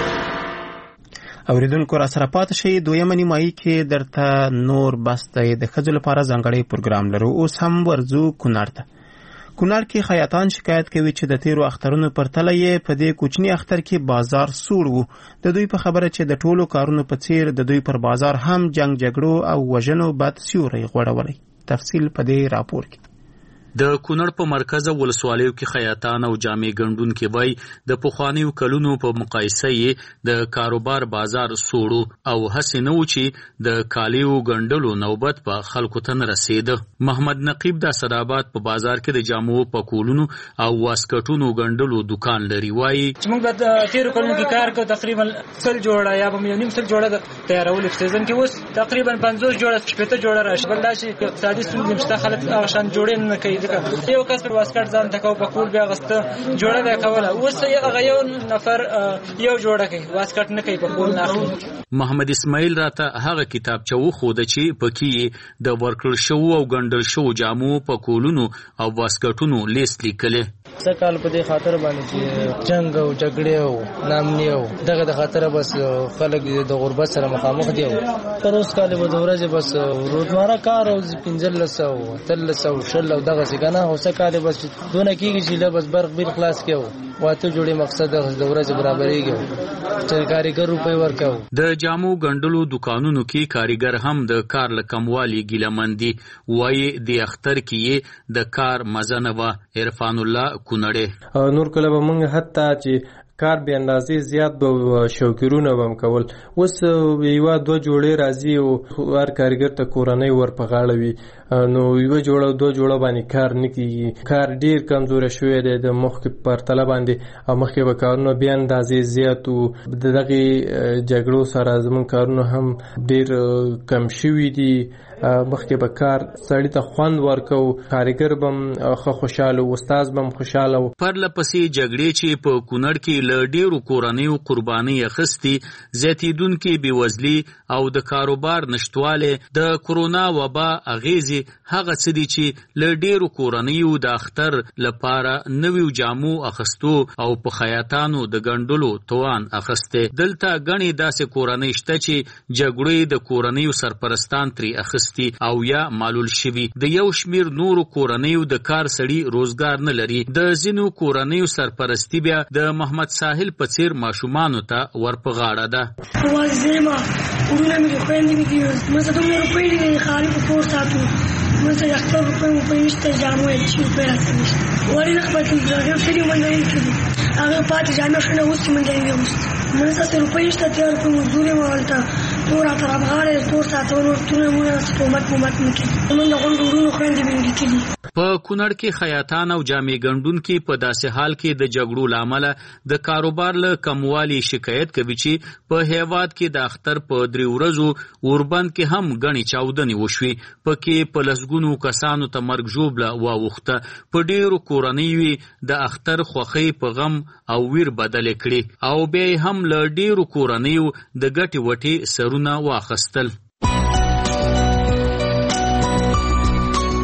اوریدونکو را سره پاتې شئ. دویمه نیمایي کې درته نور بس دی د ښځو لپاره ځانګړی پروګرام لرو. اوس هم ورځو کونړ ته. کونړ کې خیاطان شکایت کوي چې د تیرو اخترونو پر تله یې په دې کوچني اختر کې بازار سوړ وو. د دوی په خبره چې د ټولو کارونو په څیر د دوی پر بازار هم جنگ جګړو او وژنو بد سیوری غوړولی. تفصیل په دې راپور کې. د کونړ په مرکز ولسوالیو کې خیاطان او جامې ګنډونکي وای د پخوانیو کلونو په مقایسه یې د کاروبار بازار سوړو او هسې نه و چې د کالیو ګنډلو نوبت په خلکو ته نه رسېده. محمد نقیب د اسداباد په بازار کې د جامو پکولونو او واسکټونو ګنډلو دکان لري. وایي چې موږ د تیرو کلونو کې کار کوو تقریبا سل جوړه یا به یو نیم سل جوړه تیارول په سیزن کې اوس تقریبا پنځوس جوړه شپېته جوړه راشي. بل دا چې اقتصادي ستونزې شته خلک هغه شان جوړې نه کوي. یو کس پر واسکټ ځان تکاو په کول بیا غسته جوړه به کوله. اوس هغه یو نفر یو جوړه کوي واسکټ نه کوي په کول نه. محمد اسماعیل راته هغه کتابچه وښوده چې پکې د ورکړل شو او ګنډل شو جامو په کولونو او واسکټونو لیست لیکل. څه کال په دې خاطر باندې چې جنگ او جګړې او نامني او دغه د خاطر بس خلک د غربت سره مخامخ دي. تر اوس کال به د ورځې بس روزمره کار او پنځل سو تل سو شل او دغه څنګه او څه کال بس دونه کېږي چې له بس برق بیل خلاص کېو واته جوړي مقصد د ورځې برابرېږي چې کاریګر روپۍ ورکاو. د جامو ګنډلو دکانونو کې کاریګر هم د کار له کموالي ګیلمندي. وایي د اختر کې د کار مزه نه وه. عرفان الله کونړی نور کله به موږ حتی چې کار به اندازې زیات به شوکرونه بم کول. اوس یو دوه جوړې راځي او هر کارګر ته کورنۍ ور په غاړه وي نو یو جوړه دوه جوړه باندې کار نه کیږي. کار ډیر کمزور شوی دی د مخکې پرتله باندې او مخکې به کارونه بیا اندازې زیات او دغه جګړو سره زمون کارونه هم ډیر کم شوي دي. مخکې به کار سړی ته خوند ورکو کارګر بم خو خوشاله استاد بم خوشاله. پر لپسې جګړې چې په کونړ کې ل ډیرو کورنیو قرباني اخستي زیاتیدونکو بیوزلي او د کاروبار نشټواله د کرونا وبا اغیزي هغه څه دي چې ل ډیرو کورنیو د اختر لپاره نویو جامو اخستو او په خیاطانو د ګنډلو توان اخسته. دلته غني داسې کورنۍ شته چې جګړې د کورنیو سرپرستان تری اخست او یا معلول شوی. د یو شمیر نورو کورنیو د کار سړي روزګار نه لري. د ځینو کورنیو سرپرستی بیا د محمد ساحل په څیر ماشومانو ته ورپغاړه ده. وازما ورونه مې خويندې مې دي مزه دومره روپۍ دي خالي په پور ساتو مزه یختو روپۍ مې پېشته جامو چې په راځي وړي نه پاتې راغلی چې مونږ یې هغه پاتې جامو شنه اوس مونږ یې اوس مزه ته روپۍ شته تیار په مزدوري مالته تور تر افغانه تور ساتونو ټول مونږ حکومت حکومت مکه مونږ غوړو ورونو خويندې مې دي. په کونړ کې خیاطان او جامې ګنډونکي په داسې حال کې د جګړو لامل د کاروبار له کموالي شکایت کوي چې په هیواد کې د اختر په درې ورځو اوربند کې هم غني چاودنې وشوي. پکې په لسګونو کسانو ته مرګ ژوبله واوښته. په ډیرو کورنیو د اختر خوښۍ په غم او ویر بدل کړي او بیا هم له ډیرو کورنیو د ګټې وټې سرونه واخستل.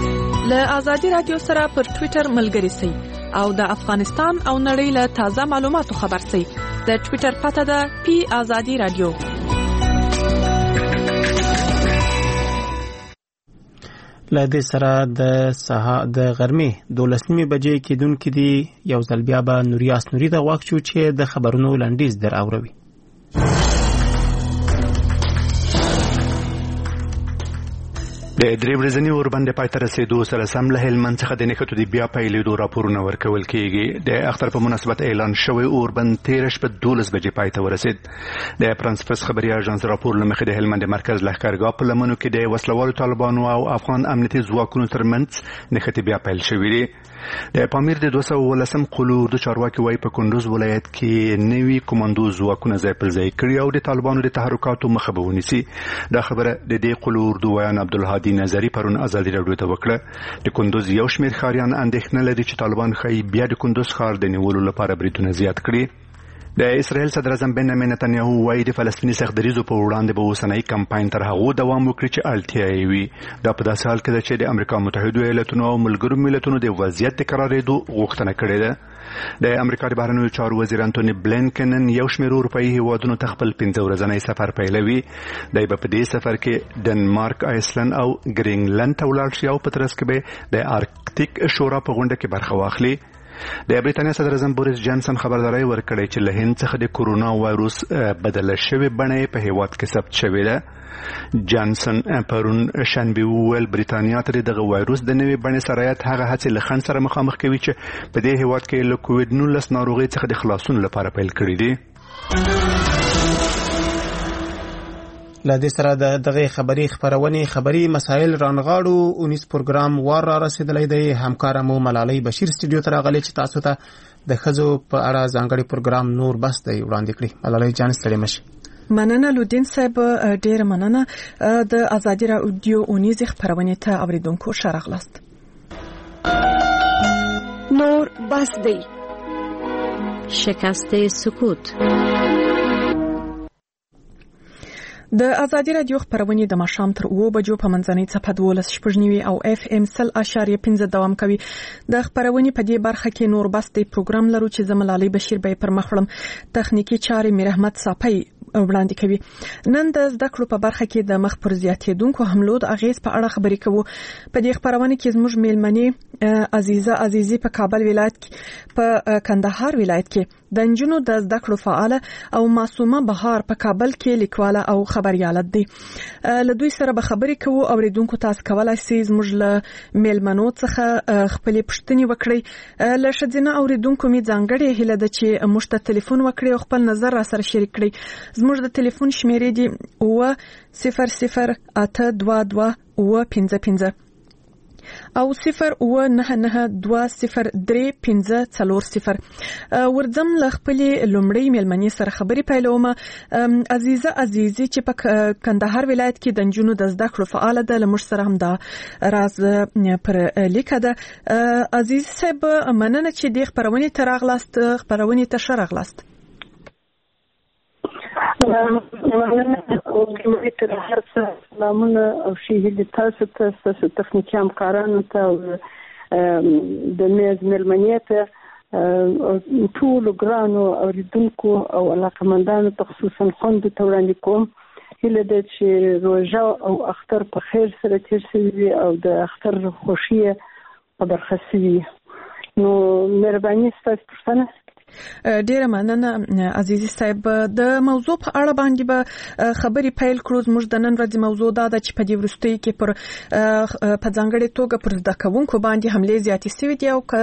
له آزادي رادیو سره پر ټوئیټر ملګری سئ او د افغانستان او نړۍ له تازه معلوماتو خبر سئ. د ټوئیټر پته ده پی آزادي رادیو. له دې سره د سهار د غرمې دولسمې بجې کېدونکې دي. یو ځل بیا به نوریاس نوري د غوږ شو چې د خبرونو لنډیز در اوروي. د درې ورځني اوربند پای ته رسیدو سره سم له هلمند څخه د نښتو د بیا پیلېدو راپورونه ورکول کېږي. د اختر په مناسبت اعلان شوی اوربند تېره شپه دولس بجې پای ته ورسید. د فرانس پرس خبري اژانس راپور له مخې د هلمند مرکز لښکرګاه په لمنو کې د وسلوالو طالبانو او افغان امنیتي ځواکونو ترمنځ نښتې بیا پیل شوې دي. د پامیر د دوه سوه اوولسم قلو اردو چارواکي وایي په کندوز ولایت کې نوي کمانډو ځواکونه ځای پر ځای کړي او د طالبانو د تحرکاتو مخه به ونیسي. دا خبره د دې قلو اردو ویان عبدالهادي نظري پرون ازادي راډیو ته وکړه. د کندوز یو شمېر ښاریان اندېښنه لري چې طالبان ښایي بیا د کندوز ښار د نیولو لپاره بریدونه زیات کړي. د اسرائیل صدر اعظم بنیامین نتنیاهو وایي د فلسطیني سختدریزو په وړاندې به اوسنی کمپاین تر هغو دوام وکړي چې اړتیا یې وي. دا په داسې حال کې ده چې د امریکا متحدو ایالتونو او ملګرو ملتونو د وضعیت د قرارېدو غوښتنه کړې ده. د امریکا د بهرنیو چارو وزیر انټونی بلینکن یو شمېر اروپایي هیوادونو ته خپل پنځه ورځنی سفر پیلوي. دی به په دې سفر کې ډنمارک، آیسلند او ګرینلند ته ولاړ شي او په ترڅ کې به د ارکټیک شورا په غونډه کې برخه واخلي. د برېټانیا صدر اعظم بوریس جانسن خبرداری ورکړی چې له هند څخه د کورونا وایروس بدله شوې بڼه په هیواد کې ثبت شوې ده. جانسن پرون شنبه وویل برېټانیا ته دغه وایروس د نوې بڼې سرایت هغه هڅې له خنډ سره مخامخ کوي چې په دې هیواد کې له کووډ نولس ناروغۍ څخه د خلاصون لپاره پیل کړي دي. له دې سره د دغه خبري خبرونه خبري مسایل رانغاړو اونیس پروګرام وار را رسیدلی دی. همکارمو ملالۍ بشیر سټوډیو ته راغلی چې تاسو ته د ښځو په اړه ځانګړي پروګرام نور بس دی وړاندې کړي. ملالۍ جان ستړي مشي. مننه لودین صاحب، ډیر مننه. د ازادي راډیو اونیز خبرونه ته اوریدونکو شرغلاست. نور بس دی. شکست سکوت. د ازادي راډیو خبرونه د ماښام تر اوه بجو په منځنۍ څپه دولس شپږ نوي او اف ام سل اشاریه پنځه دوام کوي. د خبرونه په دې برخه کې نور بس دی پروګرام لرو چې زملالي بشیر به پر مخړم تخنیکی چارې میرحمت صافی وړاندې کوي. نن د زده کړو په برخه کې د مخ پر زیاتېدونکو حملو د اغیز په اړه خبرې کوو. په دې خبرونه کې زموږ میلمنې عزیزه عزیزي په کابل ولایت کې په کندهار ولایت کې د نجونو د زده کړو فعال او معصومه بهار په کابل کې لیکواله او خبريالت دي. له دوی سره به خبرې کوو. اوریدونکو تاسو کولای شئ زموږ له میلمنو څخه خپل پوښتنې وکړئ. له شذینه اوریدونکو می ځانګړي هله د چې موږ ته ټلیفون وکړي او خپل نظر را سره شریک کړئ. زموږ د ټلیفون شمیرې دي او صفر صفر اته دوه دوه او پنځه پنځه او صفر او نه نه دوه صفر درې پنځه څلور صفر. ورځم له خپلې لومړۍ میلمنې سره خبرې پیلوم. عزیزه عزیزي چې په کندهار ولایت کې د نجونو د زده کړو فعال ده، له موږ سره هم دا راز پر لیکه ده. عزیز صاحب مننه چې د خبرونې ته راغلاست. خبرونې ته ښه راغلاست. مننه تر هر څه سلامونه او شهید تاسو ته تاسو تخنیکی همکارانو ته د میز ملمنې ته ټول ګرانو اوریدونکو او علاقمندانو ته خصوصا خوند ته وړاندې کوم هله د چې روژه او اختر په خیر سره تیر شي او د اختر خوشي په برخه شي. نو مهرباني ستاسو پرسنه. ډیره مننه عزیزي صاحب. د موضوع په اړه باندې به خبري پیل کړو. زموږ د نن ورځې موضوع دا ده چې په دې وروستۍ کې پر په ځانګړې توګه پر زده کوونکو باندې حملې زیاتې شوې دي او که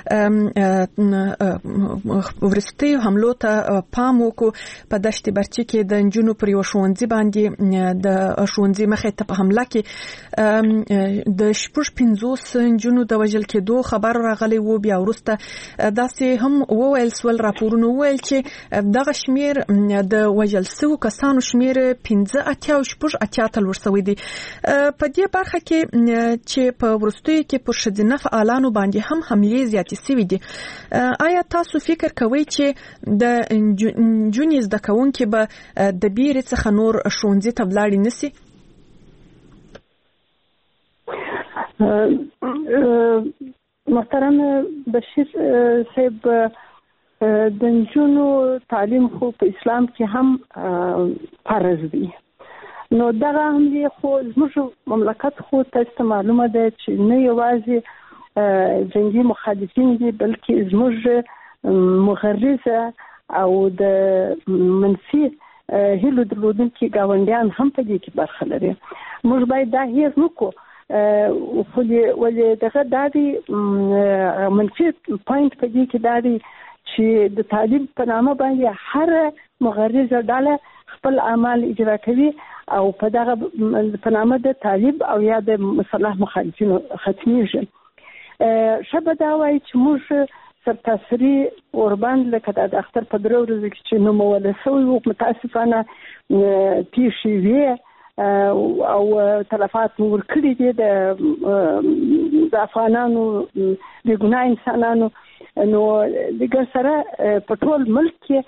وروستۍ حملو ته پام وکړو. په دشت برچي کې د نجونو پر یو ښوونځي باندې د ښوونځي مخې ته په حمله کې د شپږ پنځوس نجونو د وژل کېدو خبر راغلی و. بیا وروسته داسې هم وویل سول راپورونه ویل چې دغه شمیر د وژل شوو کسانو شمیر پنځه اتیا او شپږ اتیا ته لوړ شوی دی. په دې برخه کې چې په وروستیو کې پر ښځینه فعالانو باندې هم حملې زیاتې شوې دي. آیا تاسو فکر کوئ چې د نجونې زده کوونکي به د بیرې څخه نور ښوونځي ته ولاړې نشي؟ محترم بشیر صاحب د نجونو تعلیم خو په اسلام کې هم فرض دی نو دغه هم دی خو زموږ مملکت خو تاسو معلومه ده چې نه یوازې جنگي مخالفین دي بلکې زموږ مغرضه او د منفي هیلو درلودونکي ګاونډیان هم په دې کې برخه لري موږ باید دا هیڅ نکو ولې دغه دا دی منفي پوینټ په دې کې دا دی چې د تعلیم په نامه باندې هر مغرضه ډله خپل اعمال اجرا کوي او په دغه په نامه د تعلیم او یا د مصالح مخالفینو ختمیږي شبه دا وایي چې موږ سرتاسري اوربند لکه د اختر په درو ورځو کې چې نوموله شوی وو متاسفانه پیښې وې او تلفات ورکړي دي د افغانانو د ګناه انسانانو نو دغه سره په ټول ملک کې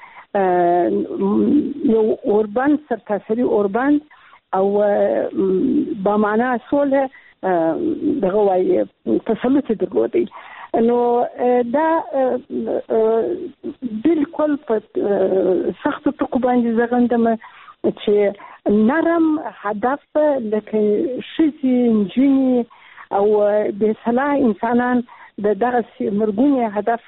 یو اوربند سرتاسري اوربند او با معنا سوله دغه وایي تسلط درلودي نو دا بالکل په سخت ټکو باندې زغندم چې نرم هدف لکه شذي نجونې او بې صلاح انسانان د دغه مرګونی هدف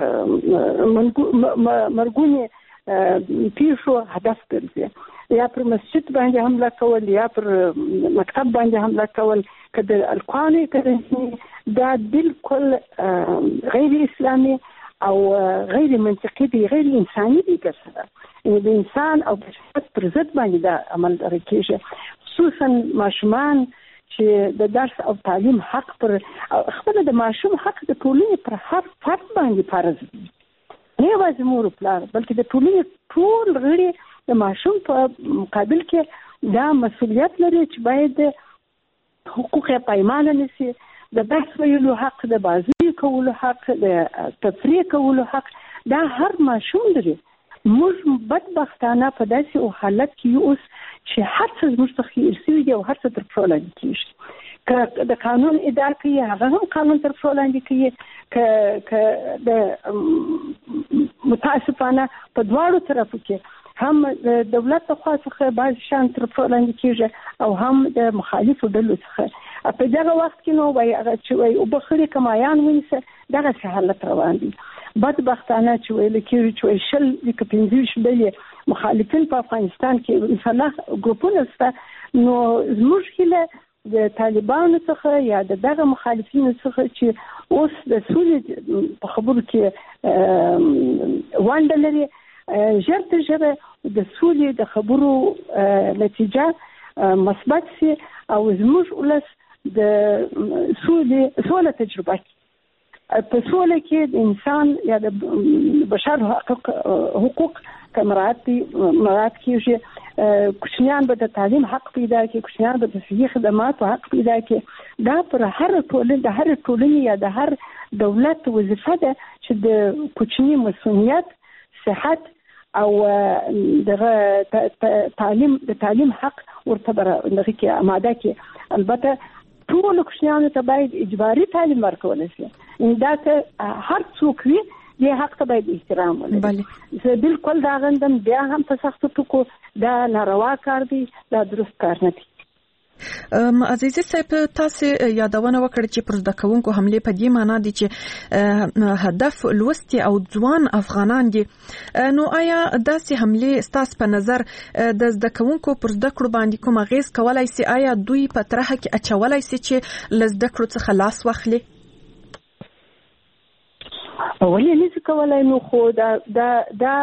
مرګونی پیښو هدف ګرځي یا پر مسجد باندې حمله کول یا پر مکتب باندې حمله کول کده القانون کده دا بالکل غیر اسلامي او غیر منطقي دي غیر انساني دي ګرځي د انسان او بشریت پر ضد باندې دا عمل راکېږي خصوصا ماشومان چې د درس او تعلیم حق پر خپل د ماشوم حق د ټولنې پر هر فرد باندې فرض دی نه یوازې مور او پلار بلکې د ټولنې ټول غړي د ماشوم په مقابل کې دا مسؤلیت لري چې باید حقوق یې پایمال نشي د بحث ویلو حق د بازی کولو حق د تفریح کولو حق دا هر ماشوم لري موږ بدبختانه په داسې او حالت کې اوس چې هر څه زموږ څخه ارسي دي او هر څه تر پرو لاندې کیږي که د قانون اداره کوي هغه هم قانون تر پرو لاندې کوي که که د متاسفانه په دواړو طرفو کې هم د دولت لخوا څخه بعض شان تر پرو لاندې کیږي او هم د مخالفو ډلو څخه په دغه وخت کې نو وایي هغه چې وایي او بخري کمایان ونیسه دغه حالت روان دي بدبختانه چې ویل کېږي چې شل د پنځه ډلې مخالفین په افغانستان کې مثلا ګروپونه شته نو زموږ هیله د طالبانو څخه یا دغه مخالفینو څخه چې اوس د سولې په خبرو کې وانډه لري ژر تر ژره د سولې د خبرو نتیجه مثبت شي او زموږ ولس د سولې سوله تجربه په سوله کې د انسان یا د بشر حقوق حقوق کمرات مراد کیږي کوچنیان به د تعلیم حق پیدا کړي کوچنیان به د صحي خدماتو حق پیدا کړي دا پر هر ټولنه د هر ټولنې یا د هر دولت وظیفه ده چې د کوچنی مسؤلیت صحت او دغه تعلیم د تعلیم حق ورته دغه کې آماده کړي البته ټول کوچنیانو ته باید اجباري تعلیم ورکول شي دا ته هر څوک وي د حق ته باید احترام ولري زه بالکل دا غندم بیا هم په سختو ټکو دا ناروا کار دی دا درست کار نه دی عزیزي صاحب تاسو یادونه وکړه چې پر زده کوونکو حمله په دې معنی دي چې هدف لوستي او ځوان افغانان دي نو آیا داسې حمله ستاسو په نظر د زده کوونکو پر زده کړو باندې کوم غیز کولای سي آیا دوی په طرحه کې اچولای سي چې لزده کړو څخه لاس واخلي ولې نه کولای نو خو دا دا دا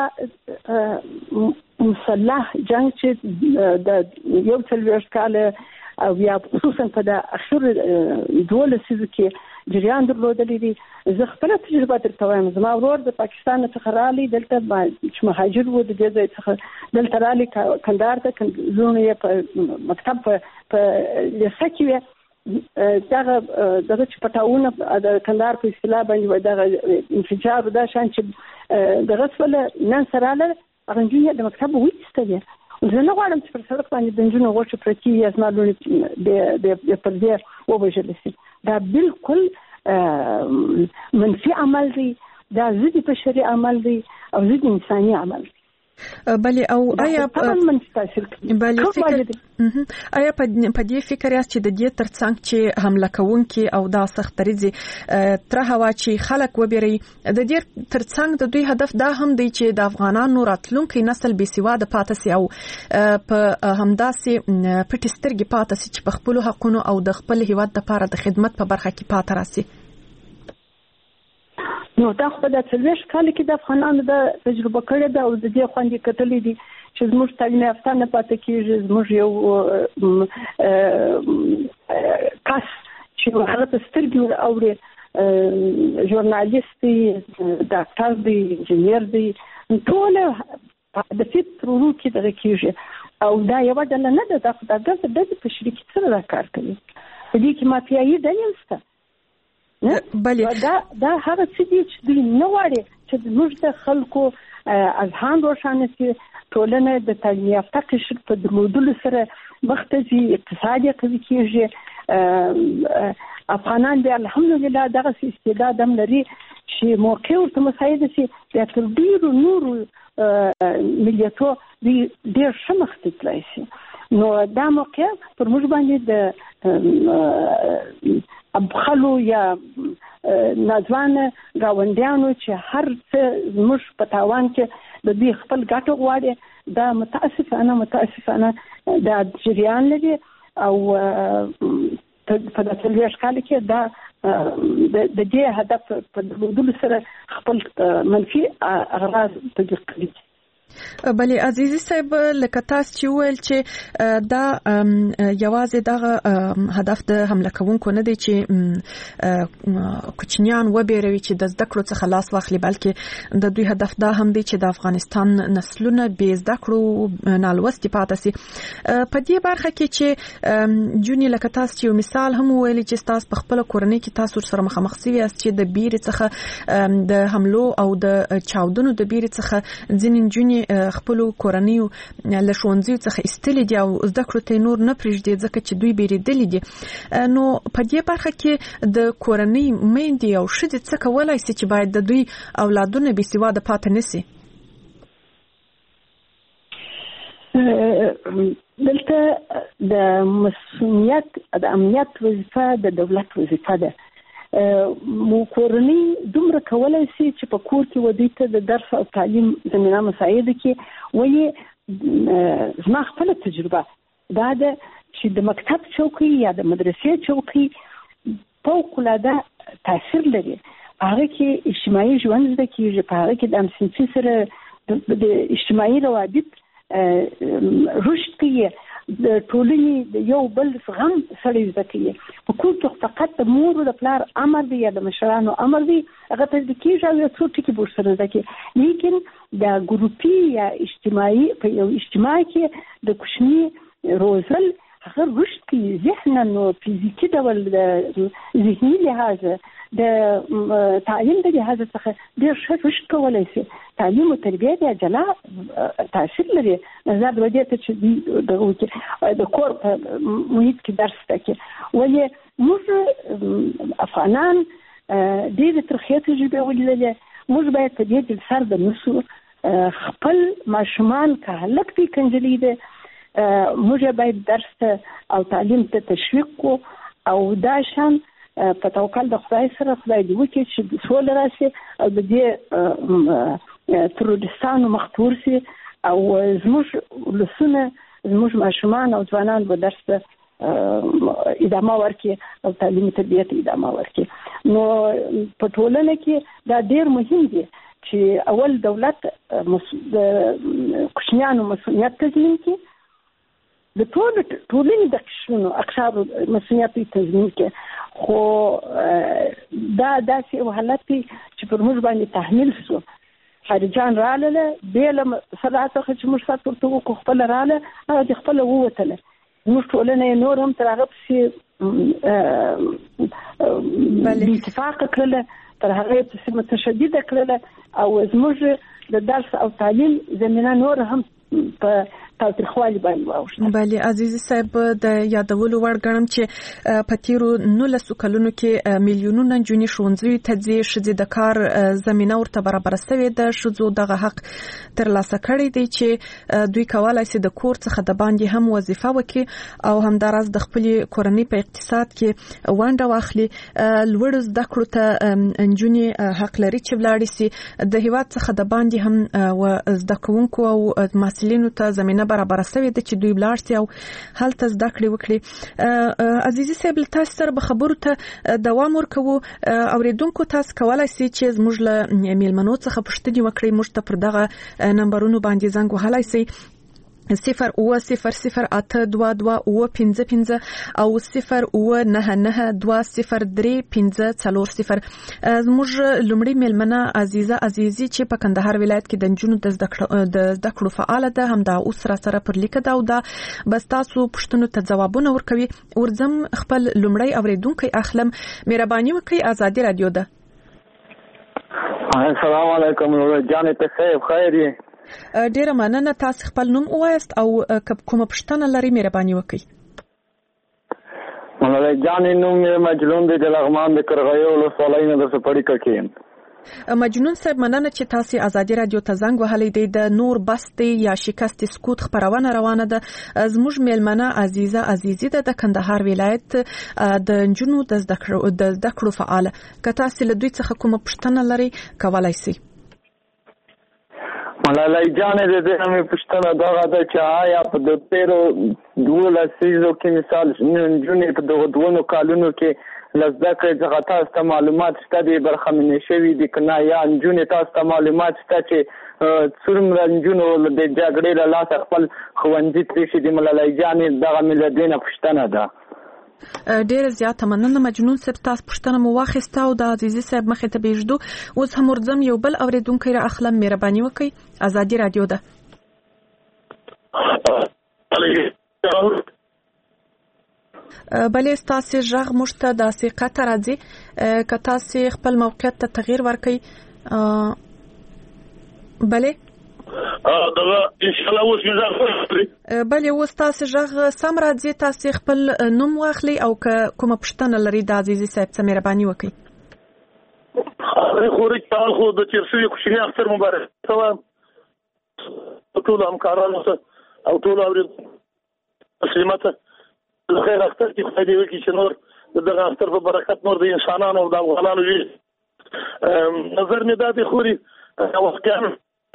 مسلح جنگ چې د یو څل ورځ کاله او یا خصوصا په د اخر دوه لسیزو کې جریان درلودلی دي زه خپل تجربه درته وایم زما ورور د پاکستان څخه رالی دلته چې مهاجر و د دې ځای څخه دلته رالی کندهار ته زونه یې په مکتب په لیسه کې دغه دغه چې پټاونه د کندهار په اصطلاح باندې دغه انفجار دا شان چې دغه څول نن سره له غنجونی د مکتب وېستل زه نه غواړم چې پر سړک باندې د نجونو غوښې پرتې یا زما لوڼې د پردې ووژل شي. دا بالکل منفي عمل دی، دا ضد بشري عمل دی او ضد انساني عمل دی. بله او آیا بله فکر آیا په دې فکر یاست چې د دې ترڅنګ چې حمله کوونکي او دا سخت دریځي تر هوا چې خلک وبېري، د دې ترڅنګ د دوی هدف دا هم دی چې د افغانانو راتلونکي نسل بې سواده پاتې سي او په همداسې پټې سترګې پاتې سي چې په خپلو حقونو او د خپل هیواد لپاره د خدمت په برخه کې پاتې راسي. نو دا خو د څلوېښت کال کې د افغانانو د تجربه کړې ده او د دې خوندې کتلې دي چې زموږ تعلیم یافته نه پاتې کېږي. زموږ یو کس چې هغه په سترګې اوري، ژورنالیست دی، ډاکټر دی، انجینیر دی، ټول د فکر ورو کې دغه کېږي او دا یو ډله نه ده. دا خو د ډلې په شریکي سره دا کار کوي. په دې کې مافیایي ډلې شته. بله دا دا هغه څه دي چې دوی نه غواړي چې موږ د خلکو اذهان روښانه شي، ټولنه د تعلیم یافته قشر په درلودلو سره مخته ځي، اقتصاد یې قوي کېږي. افغانان بیا الحمدلله دغه استعداد هم لري چې موقع ورته مساعده شي بیا تر ډېرو نورو ملیتو ډېر ښه مخته تللی شي. نو دا موقع پر موږ باندې د ابخلو یا ناځوانه ګاونډیانو چې هر څه زموږ په تاوان کې د دوی خپل ګټه غواړي، دا متاسفانه متاسفانه دا جریان لري او په دې څلوېښت کال کې دا د دې هدف په درلودلو سره خپل منفي اغراض تحقیق کوي. بله عزیزي صاحب، لکه تاسو چې ویل چې دا یوازې دغه هدف د حمله کوونکو نه دی چې کوچنیان وبېروي چې د زده کړو څخه لاس واخلي، بلکې د دوی هدف دا هم دی چې د افغانستان نسلونه بې زده کړو نالوستي پاتې سي. په دې برخه کې چې جونی لکه تاسو چې یو مثال هم ویلي چې تاسو په خپل کورنۍ کې تاسو سره مخامخ سوي یاست چې د بیرې څخه د حملو او د چاودنو د بیرې څخه ځینې جونی خپل کورنیو له ښوونځیو څخه ایستلې دي او زده کړو ته نور نه پرېږدي ځکه چې دوی بیریدلي دي. نو په دې برخه کې د کورنۍ میندې او ښځې څه کولی سي چې باید د دوی اولادونه بې سواده پاتې نه سي؟ دلته د مسؤلیت د امنیت وظیفه د دولت وظیفه ده. مو کورنۍ دومره کولای شي چې په کور کې ودی ته د درس او تعلیم زمينه مساعده کې وایي. زما خپل تجربه دا ده چې د مکتب چوکۍ یا د مدرسې چوکۍ فوق العاده تاثیر لري. هغه کې اجتماعي ژوند زده کېږي، په هغه کې د همسنفي سره د اجتماعي روابط رشد کوي، د ټولنې د یو بل غم سره زده کوي. په کور کې فقط د مور او د پلار امر دی یا د مشرانو امر دی، هغه ته د کېږي او څو ټکي به سره زده کوي. لیکن د ګروپي یا اجتماعي په یو اجتماع کې د کوچني روزل هغه رشد کوي، ذهنا او فزیکي ډول د ذهني لحاظ د تعلیم د لحاظ څخه ډېر ښه رشد کولی شي. تعلیم او تربیه د جلا تاثیر لري. زه د ودې ته چې د کور په محیط کې درس تکي ولې موږ افغانان ډېر ترخې تجربه ولیدلې. موږ باید په دې د سر د نسو خپل ماشومان که هلک دي کنجلي دي موږ باید درس او تعلیم ته تشویق کو او دا شان په توکل د خدای سره خدای دې وکړي چې سوله راشي او د دې ترورستانو مخ شي او زموږ ولسونه زموږ ماشومان او ځوانان به درس ادامه ورکړي او تعلیم تربیه ته ادامه ورکړي. نو په ټولنه کې دا ډېر مهم دی چې اول دولت د کوچنیانو مسؤلیت تضمین کړي، د ټول ټولنې د قشرونو اقشارو مسؤلیت تضمین کړي. خو دا داسې یو حالت دی چې پر موږ باندې تحمیل شو. خارجان رااله بې له صلاح څخه چې موږ سات ورته وکړو، خپله رااله هغه د خپله ووتله. موږ ټولنه یې نور هم تر هغه پسې بې اتفاقه کړله، تر هغه یې پسې متشدده کړله او زموږ د درس او تعلیم زمینه نور هم په تاوتریخوالي باندې واوښته. بله عزیزي صاحب د یادولو وړ ګڼم چې په تیرو نولسو کلونو کې میلیونونه نجونې ښوونځیو ته ځي، ښځې د کار زمینه ورته برابره سوې ده، ښځو دغه حق ترلاسه کړی دی چې دوی کولی شي د کور څخه د باندې هم وظیفه وکړي او همداراز د خپلې کورنۍ په اقتصاد کې ونډه واخلي. لوړو زده کړو ته نجونې حق لري چې ولاړې سي، د هیواد څخه د باندې هم زده کوونکو او محصلینو ته زمینه برابره سوې ده چې دوی ولاړ سي او هلته زده کړې وکړي. عزیزي صاحب تاسو سره به خبرو ته دوام ورکوو. اوریدونکو تاسو کولای شئ چې زموږ له میلمنو څخه پوښتنې وکړئ، موږ ته پر دغه نمبرونو باندې زنګ وهلای شئ صفر اوه صفر صفر اته دوه دوه اوه پنځه پنځه او صفر اوه نهه نهه دوه صفر درې پنځه څلور صفر. زموږ لومړی میلمنه عزیزه عزیزي چې په کندهار ولایت کې د نجونو د زده کړو فعاله ده، همدا اوس را سره پر لیکه ده او دا بس تاسو پوښتنو ته ځوابونه ورکوي. ورځم خپل لومړی اوریدونکی اخلم. مهرباني وکړئ، آزادي رادیو ده. السلام علیکم جان په خیر خیر یې. ډیره مننه، تاسو خپل نوم ووایاست او کومه پوښتنه لرئ مهرباني وکړئ. ملالۍ جانې نوم یې مجنون دی د لغمان د کرغیو ولسوالۍ نه د سپړي کړکیم. مجنون صاحب مننه چې تاسو آزادي رادیو ته زنګ وهلی دی. د نور بستي یا شکست سکوت خبرونه روانه ده. زموږ میلمنه عزیزه عزیزي ده د کندهار ولایت د نجونو د زده کړو فعاله. که تاسو له دوی څخه کومه پوښتنه لرئ کولای شئ. ملالۍ جانې د دې مې پوښتنه دغه ده چې آیا په د تیرو دولسو څیزو کې مثال نجونې په دغه دوو کالونو کې له زده کړې څخه تاسو ته معلومات شته دي برخمنې شوي دي که نه، یا نجونې تاسو ته معلومات شته چې څومره نجونو د جګړې له لاسه خپل ښوونځي پرېښي دي؟ ملالۍ جانې دغه مې له دې نه پوښتنه ده. ډیره زیاته مننه مجنون صاحب، تاسو پوښتنه مو واخیسته او د عزیزي صاحب مخې ته بېږدو. اوس هم ورځم یو بل اوریدونکی را اخلم. مهرباني وکړئ، آزادي رادیو ده. بلې ستاسو غږ موږ ته داسې قطع راځي، که تاسو خپل موقعیت ته تغییر ورکړئ. بلې دغه ان شاء الله اوس مزه بلې اوس تاسو غږ سم راځي، تاسو خپل نوم واخلئ او که کومه پوښتنه لرئ د عزیزي صاحب څخه مهرباني وکړئ. خوري تعال خو د چرسوي کوچنی اختر مبارک ته ټول همکارانو ته او ټول اورید مسلمانانو ته خیر اختر کې خدای دې وکړي چې نور دغه اختر په برکت نور د انسانانو او د افغانانو وي. نظر مې دا دی خوري واقعا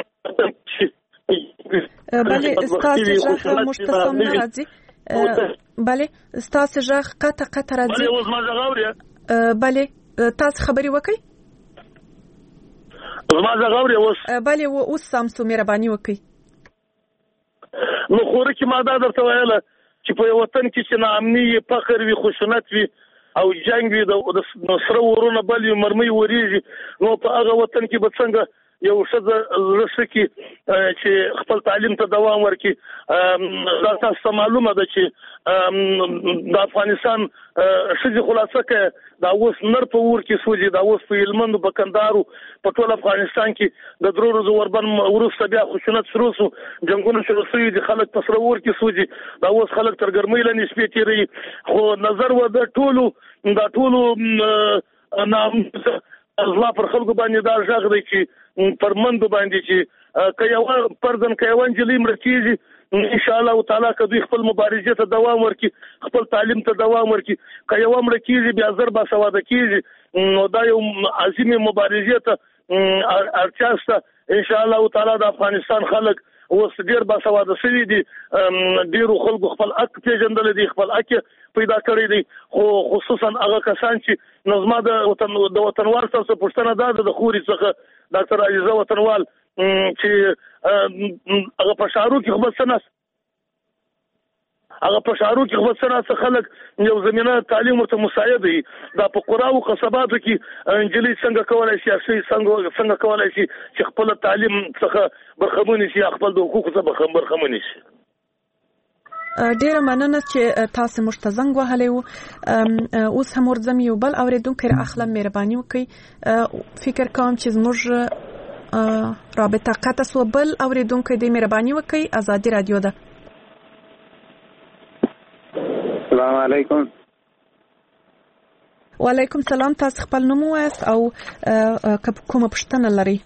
بله ستاسو غږ مشتصم نه راځي. بله ستاسو غږ قطع قطع راځي. بله اوس ما غږ اورئ. بله تاسو خبرې وکړئ. ما غږ اورئ اوس. بله اوس سم سو مهرباني وکړئ. نو خوري کې ما دا درته ویله چې په وطن کې چې ناامني فقر وي خشونت وي او جنگ وي د سره ورونه بل مرمۍ وریږي، نو په هغه وطن کې به څنګه یو ښځه زړه کې چې خپل تعلیم ته دوام ورکړي. دا تاسو معلومه ده چې د افغانستان ښځې خلاصه کوي دا اوس نر په اور کې سوځي، دا اوس په هلمند په کندهار په ټول افغانستان کې د درو ورځو وربن وروسته بیا خشونت شروع شو، جنګونه شروع شوي دي، خلک په سره اور کې سوځي، دا اوس خلک تر ګرمۍ لاندې شپې تېروي. خو نظر و د ټولو دا ټولو نام الله پر خلکو باندې دا ژغ دی چې پر مندو باندې چې که یو پردن که یو نجلۍ مړه کېږي ان شاء الله تعالی که دوی خپل مبارزې ته دوام ورکړي، خپل تعلیم ته دوام ورکړي، که یو مړه کېږي بیا زر باسواده کېږي، نو دا یو عظیمې مبارزې ته اړتیا شته. ان شاء الله تعالی د افغانستان خلک اوس ډېر باسواده شوي دي، ډېرو خلکو خپل حق پېژندلی دی، خپل حق پیدا کړی دی، خو خصوصا هغه کسان چې نو زما د وطن د وطنوال څخه پوښتنه دا ده د خوري څخه ډاکټر عزیزه وطنوال چې هغه په شعارو کې خو بس نه هغه په شعارو کې خو بس نه خلک یو زمينه تعلیم ورته مساعد دي، دا په قرا او قصباتو کې انجلي څنګه کولای شي څنګه څنګه کولای شي چې خپل تعلیم څخه برخمن شي، خپل د حقوقو څخه برخمن شي. ډیره مننه چې تاسو مشتزنګ وهلی وو. اوس هم ورځم یو بل اوریدونکی را اخلم، مهرباني وکړئ. فکر کوم چې زموږ رابطه قطع سوه. بل اوریدونکی دی، مهرباني وکړئ، آزادي رادیو ده. السلام علیکم. وعلیکم سلام. تاسو خپل نوم وایاست او کومه پوښتنه لرئ؟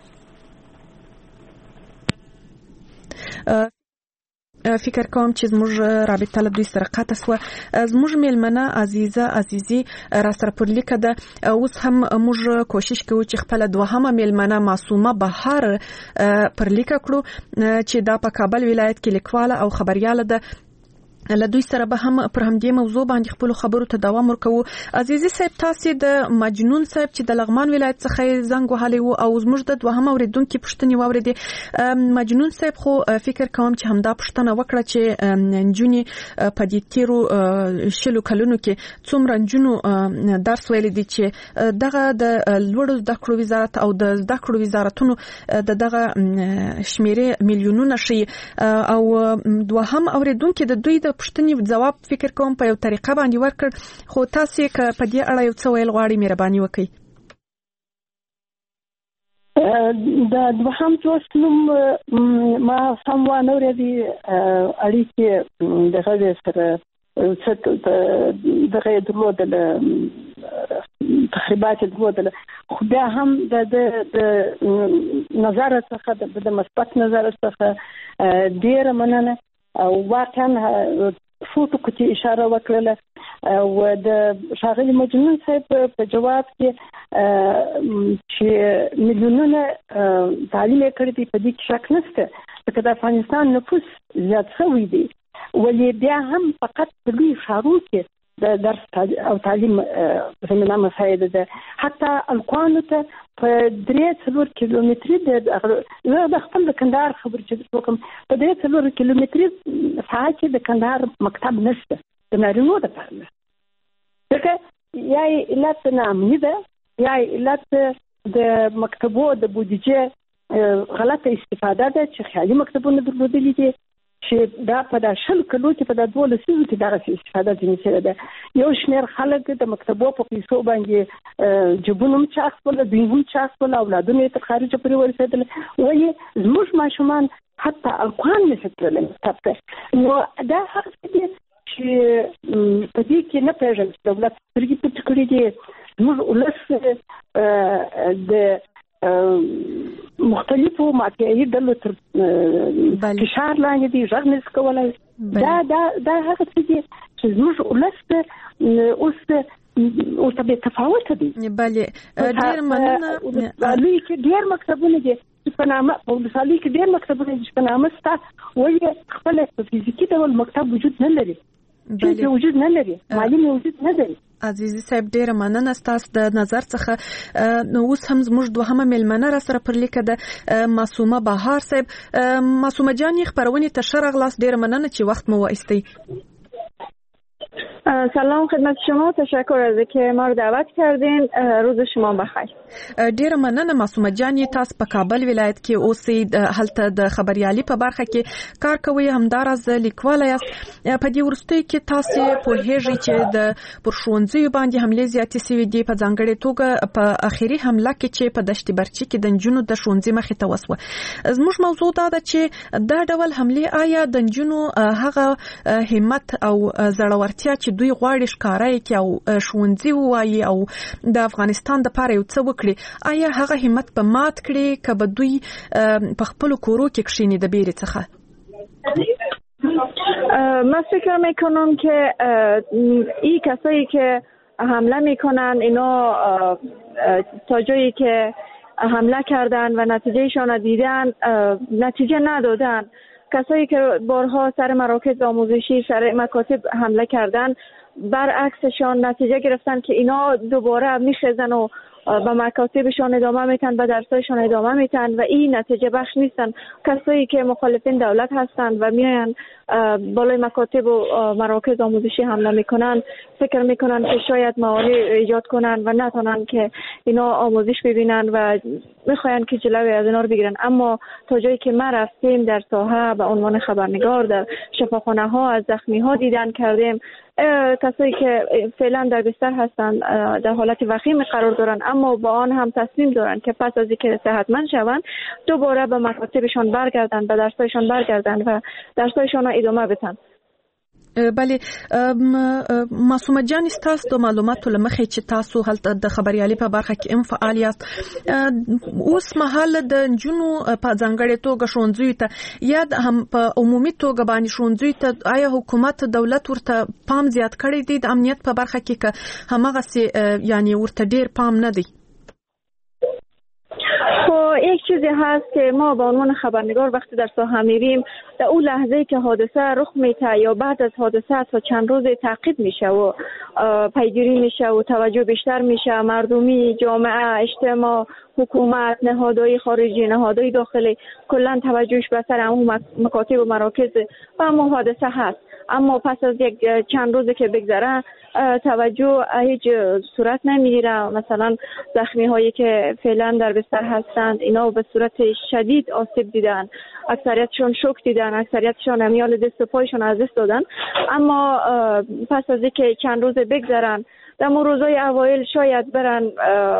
فکر کوم چې زموږ رابطه له دوی سره قطع سوه. زموږ میلمنه عزیزه عزیزي را سره پر لیکه ده. اوس هم موږ کوشش کوو چې خپله دوهمه میلمنه معصومه بهار پر لیکه کړو چې دا په کابل ولایت کې لیکواله او خبریاله ده. له دوی سره به هم پر همدې موضوع باندې خپل خبرو ته دوام ورکوو. عزیزي صاحب، تاسو د مجنون صاحب چې د لغمان ولایت څخه زنګ وهلی وو او زموږ د دوهم اوریدونکو پوښتنې واورېدې. مجنون صاحب خو فکر کوم چې همدا پوښتنه وکړه چې نجونې په دې تیرو شلو کلونو کې څومره نجونو درس ویلی دي چې دغه د لوړو زده کړو وزارت او د زده کړو وزارتونو د دغه شمیرې میلیونونه شي. او دوهم اوریدونکو د دوی د پوښتنې جواب فکر کوم په یو طریقه باندې ورکړ، خو تاسو که په دې اړه یو څه ویل غواړئ مهرباني وکړئ. د دوهم دوست نوم ما سم وانه ورېدي اړیکې دغه سره څه دغه درلودل تخریبات درلودل، خو بیا هم د نظر څخه د مثبت نظر څخه ډېره مننه. او واقعا فوټو کې اشاره وکړله او د ښاغلي مجنون صاحب په جواب کې چې میلیونونه تعلیم یې کړی دی په دې کې شک نشته، ځکه د افغانستان نفوس زیات شوی دی، ولې بیا هم فقط په لوی ښارونو کې د درس او تعلیم زمینه مساعده ده. حتی الکوانو ته په درې څلور کیلومتري د زه د خپل د کندهار خبر چې وکم په درې څلور کیلومتري ساحه کې د کندهار مکتب نشته د نارینو دپاره، ځکه یا علت نامني ده یا علت د مکتبو د بودیجې غلطه استفاده ده چې خیالي مکتبونه درلودلي دي چې دا په دا شل کلو کې په دا دوه لسیزو کې دغه استفاده ځینې شوې ده. یو شمېر خلک د مکتبو په پیسو باندې جبونه هم چاق کړل، دوی هم چاق کړل، اولادونه یې تر خارجه پورې ورسېدل، ولې زموږ ماشومان حتی الکوان نشي تللی مکتب ته. نو دا هغه څه دي چې په دې کې نه پوهېږم چې دولت سترګې پټې کړې دي. زموږ ولس د مختلفو مافیایي ډلو تر فشار لاندې دي، غږ نشي کولی. دا دا دا هغه څه دي چې زموږ ولس اوس ورته بې تفاوته دي. بلې ډېر مننه. ولسوالۍ کې ډېر مکتبونه دي چې په نامه په ولسوالۍ کې ډېر مکتبونه دي چې په نامه شته، ولې خپله په فزیکي ډول مکتب وجود نه لري، چې وجود نه لري، معلم وجود نه لري. عزیزي صاحب ډیره مننه ستاسو د نظر څخه. نو اوس هم زموږ دوهمه میلمنه را سره پر لیکه ده معصومه بهار صاحب. معصومه جان خبرونې ته ښه راغلاست، ډیره مننه چې وخت مو وایستی. سلام خدمت شما، تشکر از اینکه ما رو دعوت کردین. روز شما بخیر. ډیره مننه معصومه جان، تاسو په کابل ولایت کې اوسئ، هلته د خبريالي په برخه کې کار کوئ، همداراز لیکوال یاست. په دې وروستیو کې تاسو پوهیږئ چې د پرښوونځیو باندې حملې زیاتې شوې دي، په ځانګړې توګه په اخیری حمله کې چې په دشت برچي کې د نجونو د ښوونځي مخې ته وسوه. زموږ موضوع دا ده چې دا ډول حملې آیا د نجونو هغه همت او زړورتیا چې دوی غواړي ښکارای کې او ښوونځي وایي او د افغانستان د پاره یو څه وکړي، آیا هغه همت به مات کړي که به دوی په خپل کورو کې کښیني د بیرې څخه؟ من فکر میکنم که این کسایی که حمله میکنن اینا تا جایی که حمله کردن و نتیجهشان دیدن نتیجه ندادن. کسایی که بارها سر مراکز آموزشی سر مکاتب حمله کردن برعکسشان نتیجه گرفتن که اینا دوباره میخزن و به مکاتبشان ادامه میتن، به درسایشان ادامه میتن و این نتیجه بخش نیستن. کسایی که مخالفین دولت هستند و میاین بالای مکاتب و مراکز آموزشی حمله میکنن، فکر میکنن که شاید موانع ایجاد کنن و نتونن که اینا آموزش ببینن و میخواین که جلوی از اینا رو بگیرن. اما تا جایی که ما رفتیم در ساحه به عنوان خبرنگار در شفاخانه ها از زخمی ها دیدن کردیم، کسایی که فعلا در بستر هستند در حالت وخیم قرار دارن، اما با آن هم تصمیم دارن که پس از اینکه صحتمند شوند دوباره به مکاتبشان برگردن، به درسایشان برگردن و درسایشان را ادامه بدن. بله معصومه جان تاسو د معلوماتو لمخې چې تاسو هلته د خبريالي په برخه کې ام فعال یاست اوس مهال د جنو په ځانګړې توګه شونځوي ته یا هم په عمومي توګه باندې شونځوي ته آیا حکومت دولت ورته پام زیات کړی دی د امنیت په برخه کې که همغه سي یعنی ورته ډیر پام نه دی؟ خب یک چیزی هست که ما به عنوان خبرنگار وقتی در ساحه میریم در اون لحظه که حادثه رخ میده یا بعد از حادثه تا چند روز تعقیب میشه و پیگیری میشه و توجه بیشتر میشه، مردمی، جامعه، اجتماع، حکومت، نهادهای خارجی، نهادهای داخلی کلا توجهش به سر اون مکاتب و مراکز و همون حادثه هست. اما پس از یک چند روزی که بگذره توجه هیچ صورت نمیگیره. مثلا زخمی هایی که فعلا در بستر هستند اینا به صورت شدید آسیب دیدن، اکثریتشون شوک دیدن، اکثریتشون امیال دست و پایشون از دست دادن. اما پس از اینکه چند روز بگذرن در روزهای اوایل شاید برن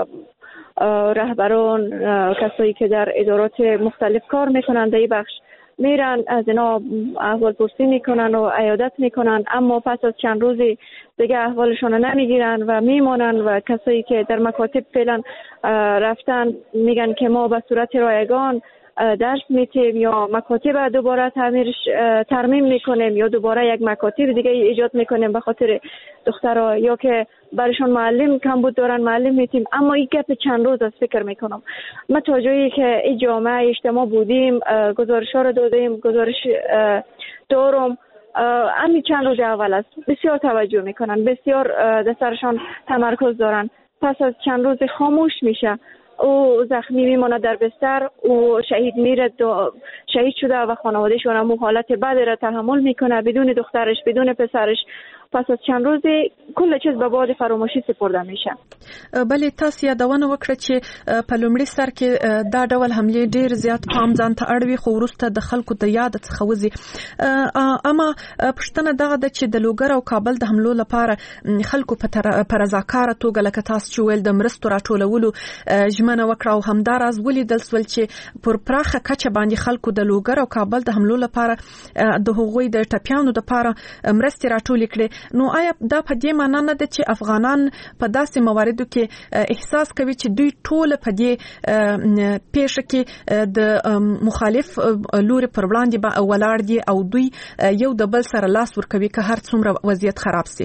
رهبران، کسایی که در ادارات مختلف کار میکنند در این بخش میرن از اینا احوال پرسی میکنن و عیادت میکنن، اما پس از چند روزی دیگه احوالشون رو نمیگیرن و میمونن و کسایی که در مکاتب فعلا رفتن میگن که ما به صورت رایگان درس میتیم یا مکاتب دوباره تعمیرش ترمیم میکنیم یا دوباره یک مکاتب دیگه ایجاد میکنیم به خاطر دخترها، یا که برشون معلم کم بود دارن معلم میتیم. اما این گپ چند روز از فکر میکنم ما تا جایی که این جامعه اجتماع بودیم گزارش ها رو دادیم، گزارش دارم همین چند روز اول است بسیار توجه میکنن، بسیار دسترشان تمرکز دارن. پس از چند روز خاموش میشه، او زخمی میمونه در بستر، او شهید میره، شهید شده و خانواده‌شون هم حالت بدی را تحمل میکنه بدون دخترش بدون پسرش. پس از چند روز کل چیز به باد فراموشی سپرده میشه. بله تاسو یادونه وکړه چې په لومړي سر کې دا ډول حمله ډیر زیات پام ځان ته اړوي، خو وروسته د خلکو د یاد څخه وځي. اما پښتنه دغه د چې د لوګر او کابل د حملو لپاره خلکو په رضاکاره توګه لکه تاسو چې ویل د مرستو راټولولو ژمنه وکړه او همداراز ولیدل سول چې پر پراخه کچه باندې خلکو د لوګر او کابل د حملو لپاره د هغوی د ټپیانو لپاره مرستې راټولې کړې. نو آیا دا په دې معنی نه ده چې افغانان په داسې مواردو کې احساس کوي چې دوی ټول په دې پیښه کې د مخالف لوري پر وړاندې ولاړ دي او دوی یو د بل سره لاس ورکوي که هر څومره وضعیت خراب سي؟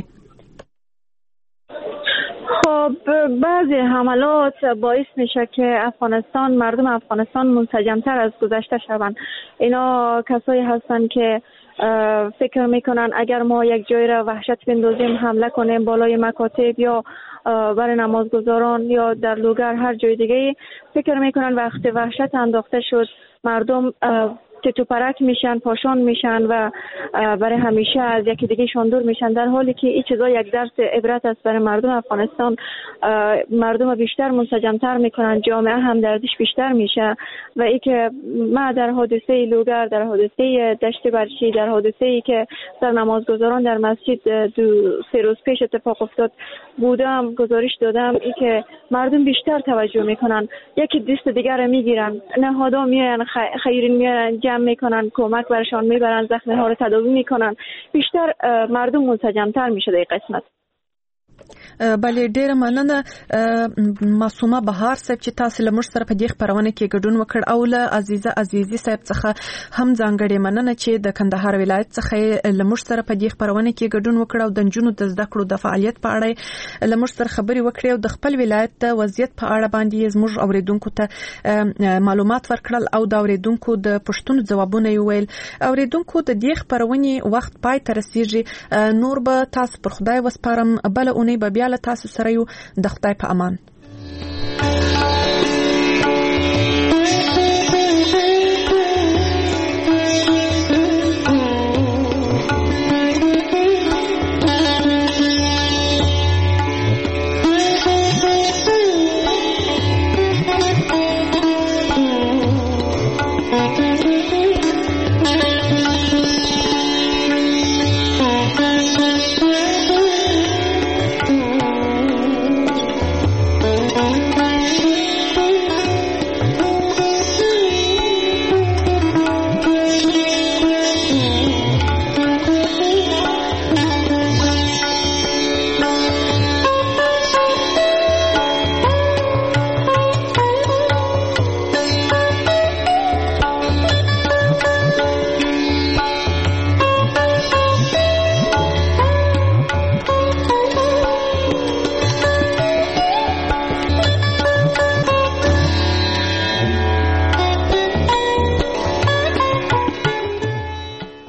خب بعضی حملات باعث میشه که افغانستان، مردم افغانستان منسجمتر از گذشته شوند. اینا کسایی هستند که فکر میکنن اگر ما یک جای را وحشت بندازیم، حمله کنیم بالای مکاتب یا برای نمازگزاران یا در لوگر هر جای دیگه، فکر میکنن وقت وحشت انداخته شد مردم تو پرک میشن، پاشان میشن و برای همیشه از یکی دیگه شون دور میشن، در حالی که این چیزا یک درس عبرت است برای مردم افغانستان. مردم بیشتر منسجمتر میکنن، جامعه همدردیش بیشتر میشه و ای که ما در حادثه لوگر، در حادثه دشت برچی، در حادثه ای که در نمازگزاران در مسجد دو سه روز پیش اتفاق افتاد بودم، گزارش دادم ای که مردم بیشتر توجه میکنن، یکی دست دیگر میگیرن، نهادها میان خیرین میان جمع میکنن، کمک برشان میبرن، زخمی ها رو تداوی میکنن، بیشتر مردم منسجمتر میشه در این قسمت. بله ډیره مننه معصومه بهار صاحب چې تاسو له موږ سره په دې خبرونه کې ګډون وکړ، او له عزیزه عزیزي صاحب څخه هم ځانګړې مننه چې د کندهار ولایت څخه له موږ سره په دې خبرونه کې ګډون وکړ او د نجونو د زده کړو د فعالیت په اړه له موږ سره خبرې وکړې او د خپل ولایت د وضعیت په اړه باندې زموږ اوریدونکو ته معلومات ورکړل او د اوریدونکو د پوښتنو ځوابونه یې ویل. اوریدونکو د دې خبرونې وخت پای ته رسیږي، نور به تاسو پر خدای وسپارم، بل اونۍ به بیا له تاسو سره یو. د خدای په امان.